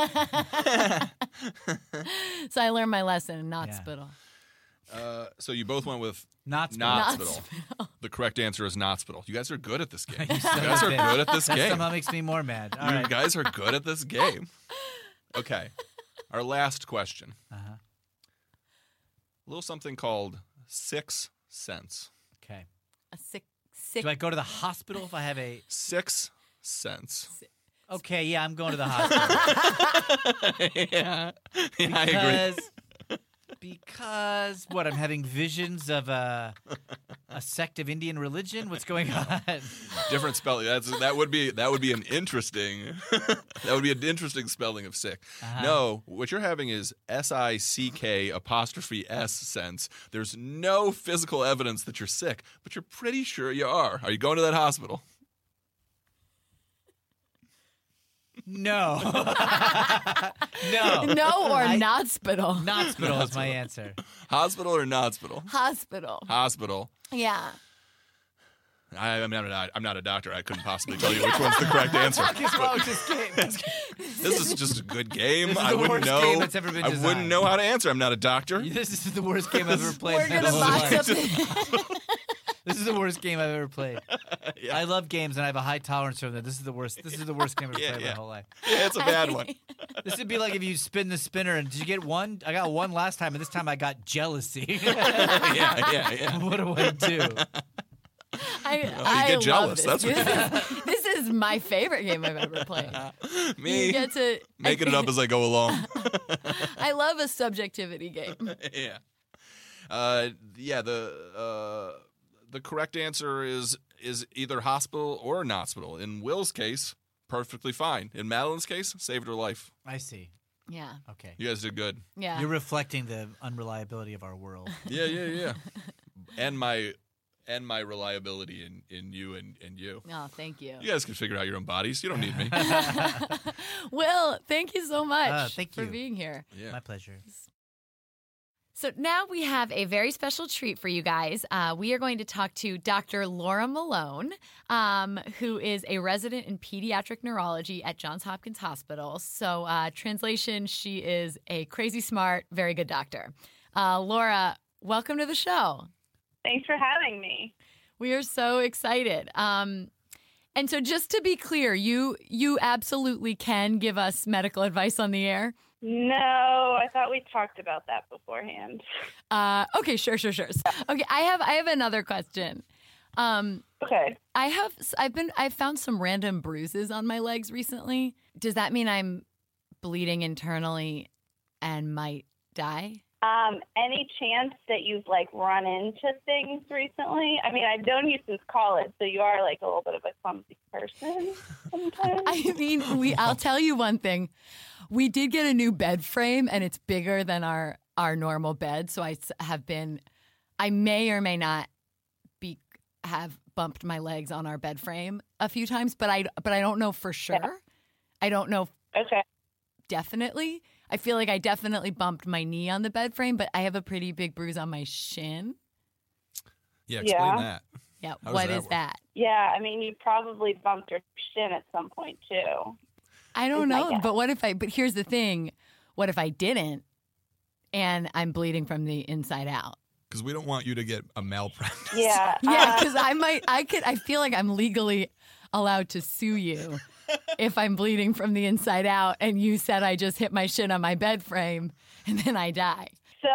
So I learned my lesson, not hospital. So you both went with Not Knottspital. The correct answer is Knottspital. You guys are good at this game. You son of guys a are bitch. good at this That game. somehow makes me more mad. All You right. guys are good at this game. Okay. Our last question. A little something called 6 cents. Okay. A sick. Do I go to the hospital if I have a... 6 cents. Okay, yeah, I'm going to the hospital. Yeah, I agree. Because what? I'm having visions of a sect of Indian religion. What's going on? Different spelling. That would be an interesting spelling of sick. No, what you're having is SICK''S sense. There's no physical evidence that you're sick, but you're pretty sure you are. Are you going to that hospital? No. No. No or not-spital. Knottspital is my answer. Hospital or not-spital? Hospital. Hospital. Yeah. I'm not a doctor. I couldn't possibly tell you which one's the correct answer. What's wrong with this game? This is just a good game. This is I the wouldn't worst know. game that's ever been I wouldn't designed. know how to answer. I'm not a doctor. This is the worst game I've ever played. We're in my going to whole box life. up. This is the worst game I've ever played. Yeah. I love games and I have a high tolerance for them. This is the worst. This is the worst game I've ever played in Yeah. my whole life. Yeah, it's a bad one. This would be like if you spin the spinner and did you get one? I got one last time and this time I got jealousy. Yeah. What do I do? I get love jealous, This. that's This is my favorite game I've ever played. Me You get to making it up as I go along. I love a subjectivity game. Yeah. The correct answer is either hospital or not-spital. In Will's case, perfectly fine. In Madeline's case, saved her life. I see. Yeah. Okay. You guys did good. Yeah. You're reflecting the unreliability of our world. Yeah. And my reliability in you and you. Oh, thank you. You guys can figure out your own bodies. You don't need me. Will, thank you so much Thank for you. being here. Yeah. My pleasure. So now we have a very special treat for you guys. We are going to talk to Dr. Laura Malone, who is a resident in pediatric neurology at Johns Hopkins Hospital. So translation, she is a crazy smart, very good doctor. Laura, welcome to the show. Thanks for having me. We are so excited. And so just to be clear, you absolutely can give us medical advice on the air? No, I thought we talked about that beforehand. Okay, sure. Okay, I have another question. Okay. I've found some random bruises on my legs recently. Does that mean I'm bleeding internally and might die? Any chance that you've like run into things recently? I mean, I've known you since college, so you are like a little bit of a clumsy person sometimes. I mean, I'll tell you one thing. We did get a new bed frame, and it's bigger than our normal bed. So I may or may not have bumped my legs on our bed frame a few times, but I don't know for sure. Yeah. I don't know. Okay. Definitely. I feel like I definitely bumped my knee on the bed frame, but I have a pretty big bruise on my shin. Yeah, explain that. Yeah, How what does is that? Yeah, I mean, you probably bumped your shin at some point too. I don't is my know, guess. but here's the thing. What if I didn't and I'm bleeding from the inside out? Because we don't want you to get a malpractice. Yeah. Yeah, because I feel like I'm legally allowed to sue you if I'm bleeding from the inside out and you said I just hit my shin on my bed frame and then I die.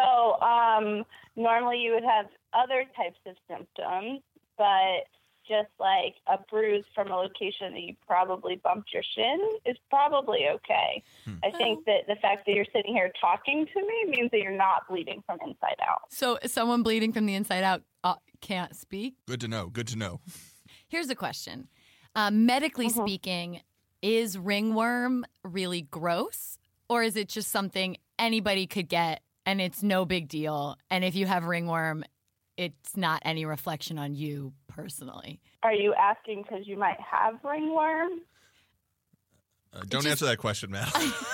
So normally you would have other types of symptoms, but just like a bruise from a location that you probably bumped your shin is probably okay. I think that the fact that you're sitting here talking to me means that you're not bleeding from inside out. So someone bleeding from the inside out can't speak? Good to know. Here's a question. Medically speaking, is ringworm really gross? Or is it just something anybody could get and it's no big deal? And if you have ringworm, it's not any reflection on you personally. Are you asking because you might have ringworm? Don't answer that question, Matt.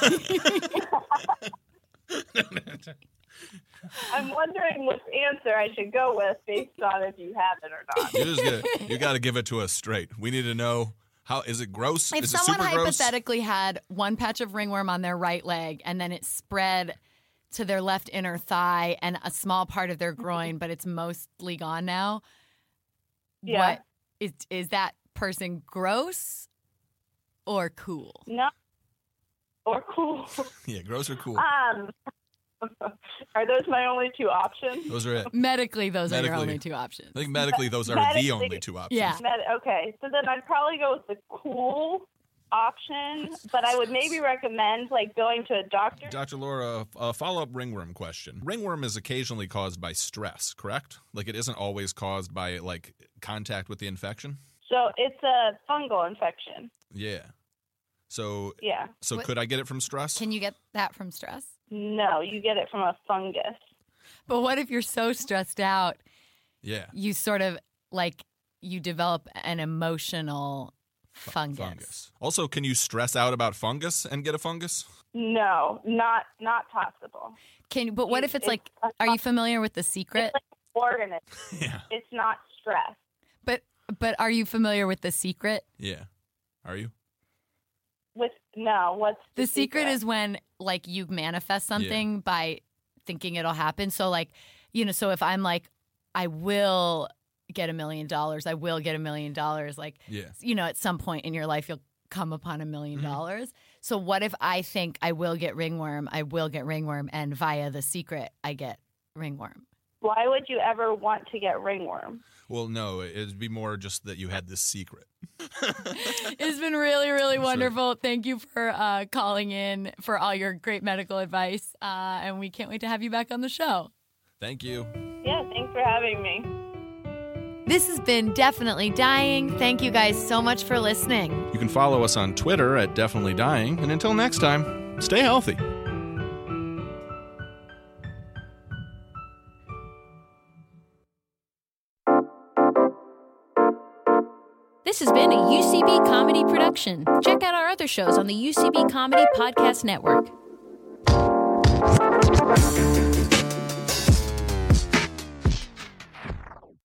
I'm wondering which answer I should go with based on if you have it or not. You got to give it to us straight. We need to know, how is it gross? If is it someone super gross? hypothetically had one patch of ringworm on their right leg and then it spread to their left inner thigh and a small part of their groin, but it's mostly gone now, Yeah. what is that person gross or cool? No. Or cool. Yeah, gross or cool. Are those my only two options? Those are it. Medically, those are your Medically. only two options. I think medically those are the Medically- only two options. Yeah. Okay, so then I'd probably go with the cool option, but I would maybe recommend like going to a doctor. Dr. Laura, a follow-up ringworm question. Ringworm is occasionally caused by stress, correct? Like it isn't always caused by like contact with the infection? So it's a fungal infection. Yeah. So Yeah. So What- could I get it from stress? Can you get that from stress? No, you get it from a fungus. But what if you're so stressed out, Yeah. you sort of like you develop an emotional fungus. Also, can you stress out about fungus and get a fungus? No, not possible. But what if it's like, are you familiar with The Secret? It's like an organism. Yeah. It's not stress. But are you familiar with The Secret? Yeah. Are you? What's The secret is when like you manifest something by thinking it'll happen. So like, so if I'm like, I will get $1 million, I will get $1 million. Like, at some point in your life, you'll come upon $1 million. So what if I think I will get ringworm, and via The Secret, I get ringworm? Why would you ever want to get ringworm? Well, no, it'd be more just that you had this secret. It's been really, really wonderful. Thank you for calling in for all your great medical advice. And we can't wait to have you back on the show. Thank you. Yeah, thanks for having me. This has been Definitely Dying. Thank you guys so much for listening. You can follow us on Twitter at Definitely Dying. And until next time, stay healthy. This has been a UCB comedy production. Check out our other shows on the UCB Comedy Podcast Network.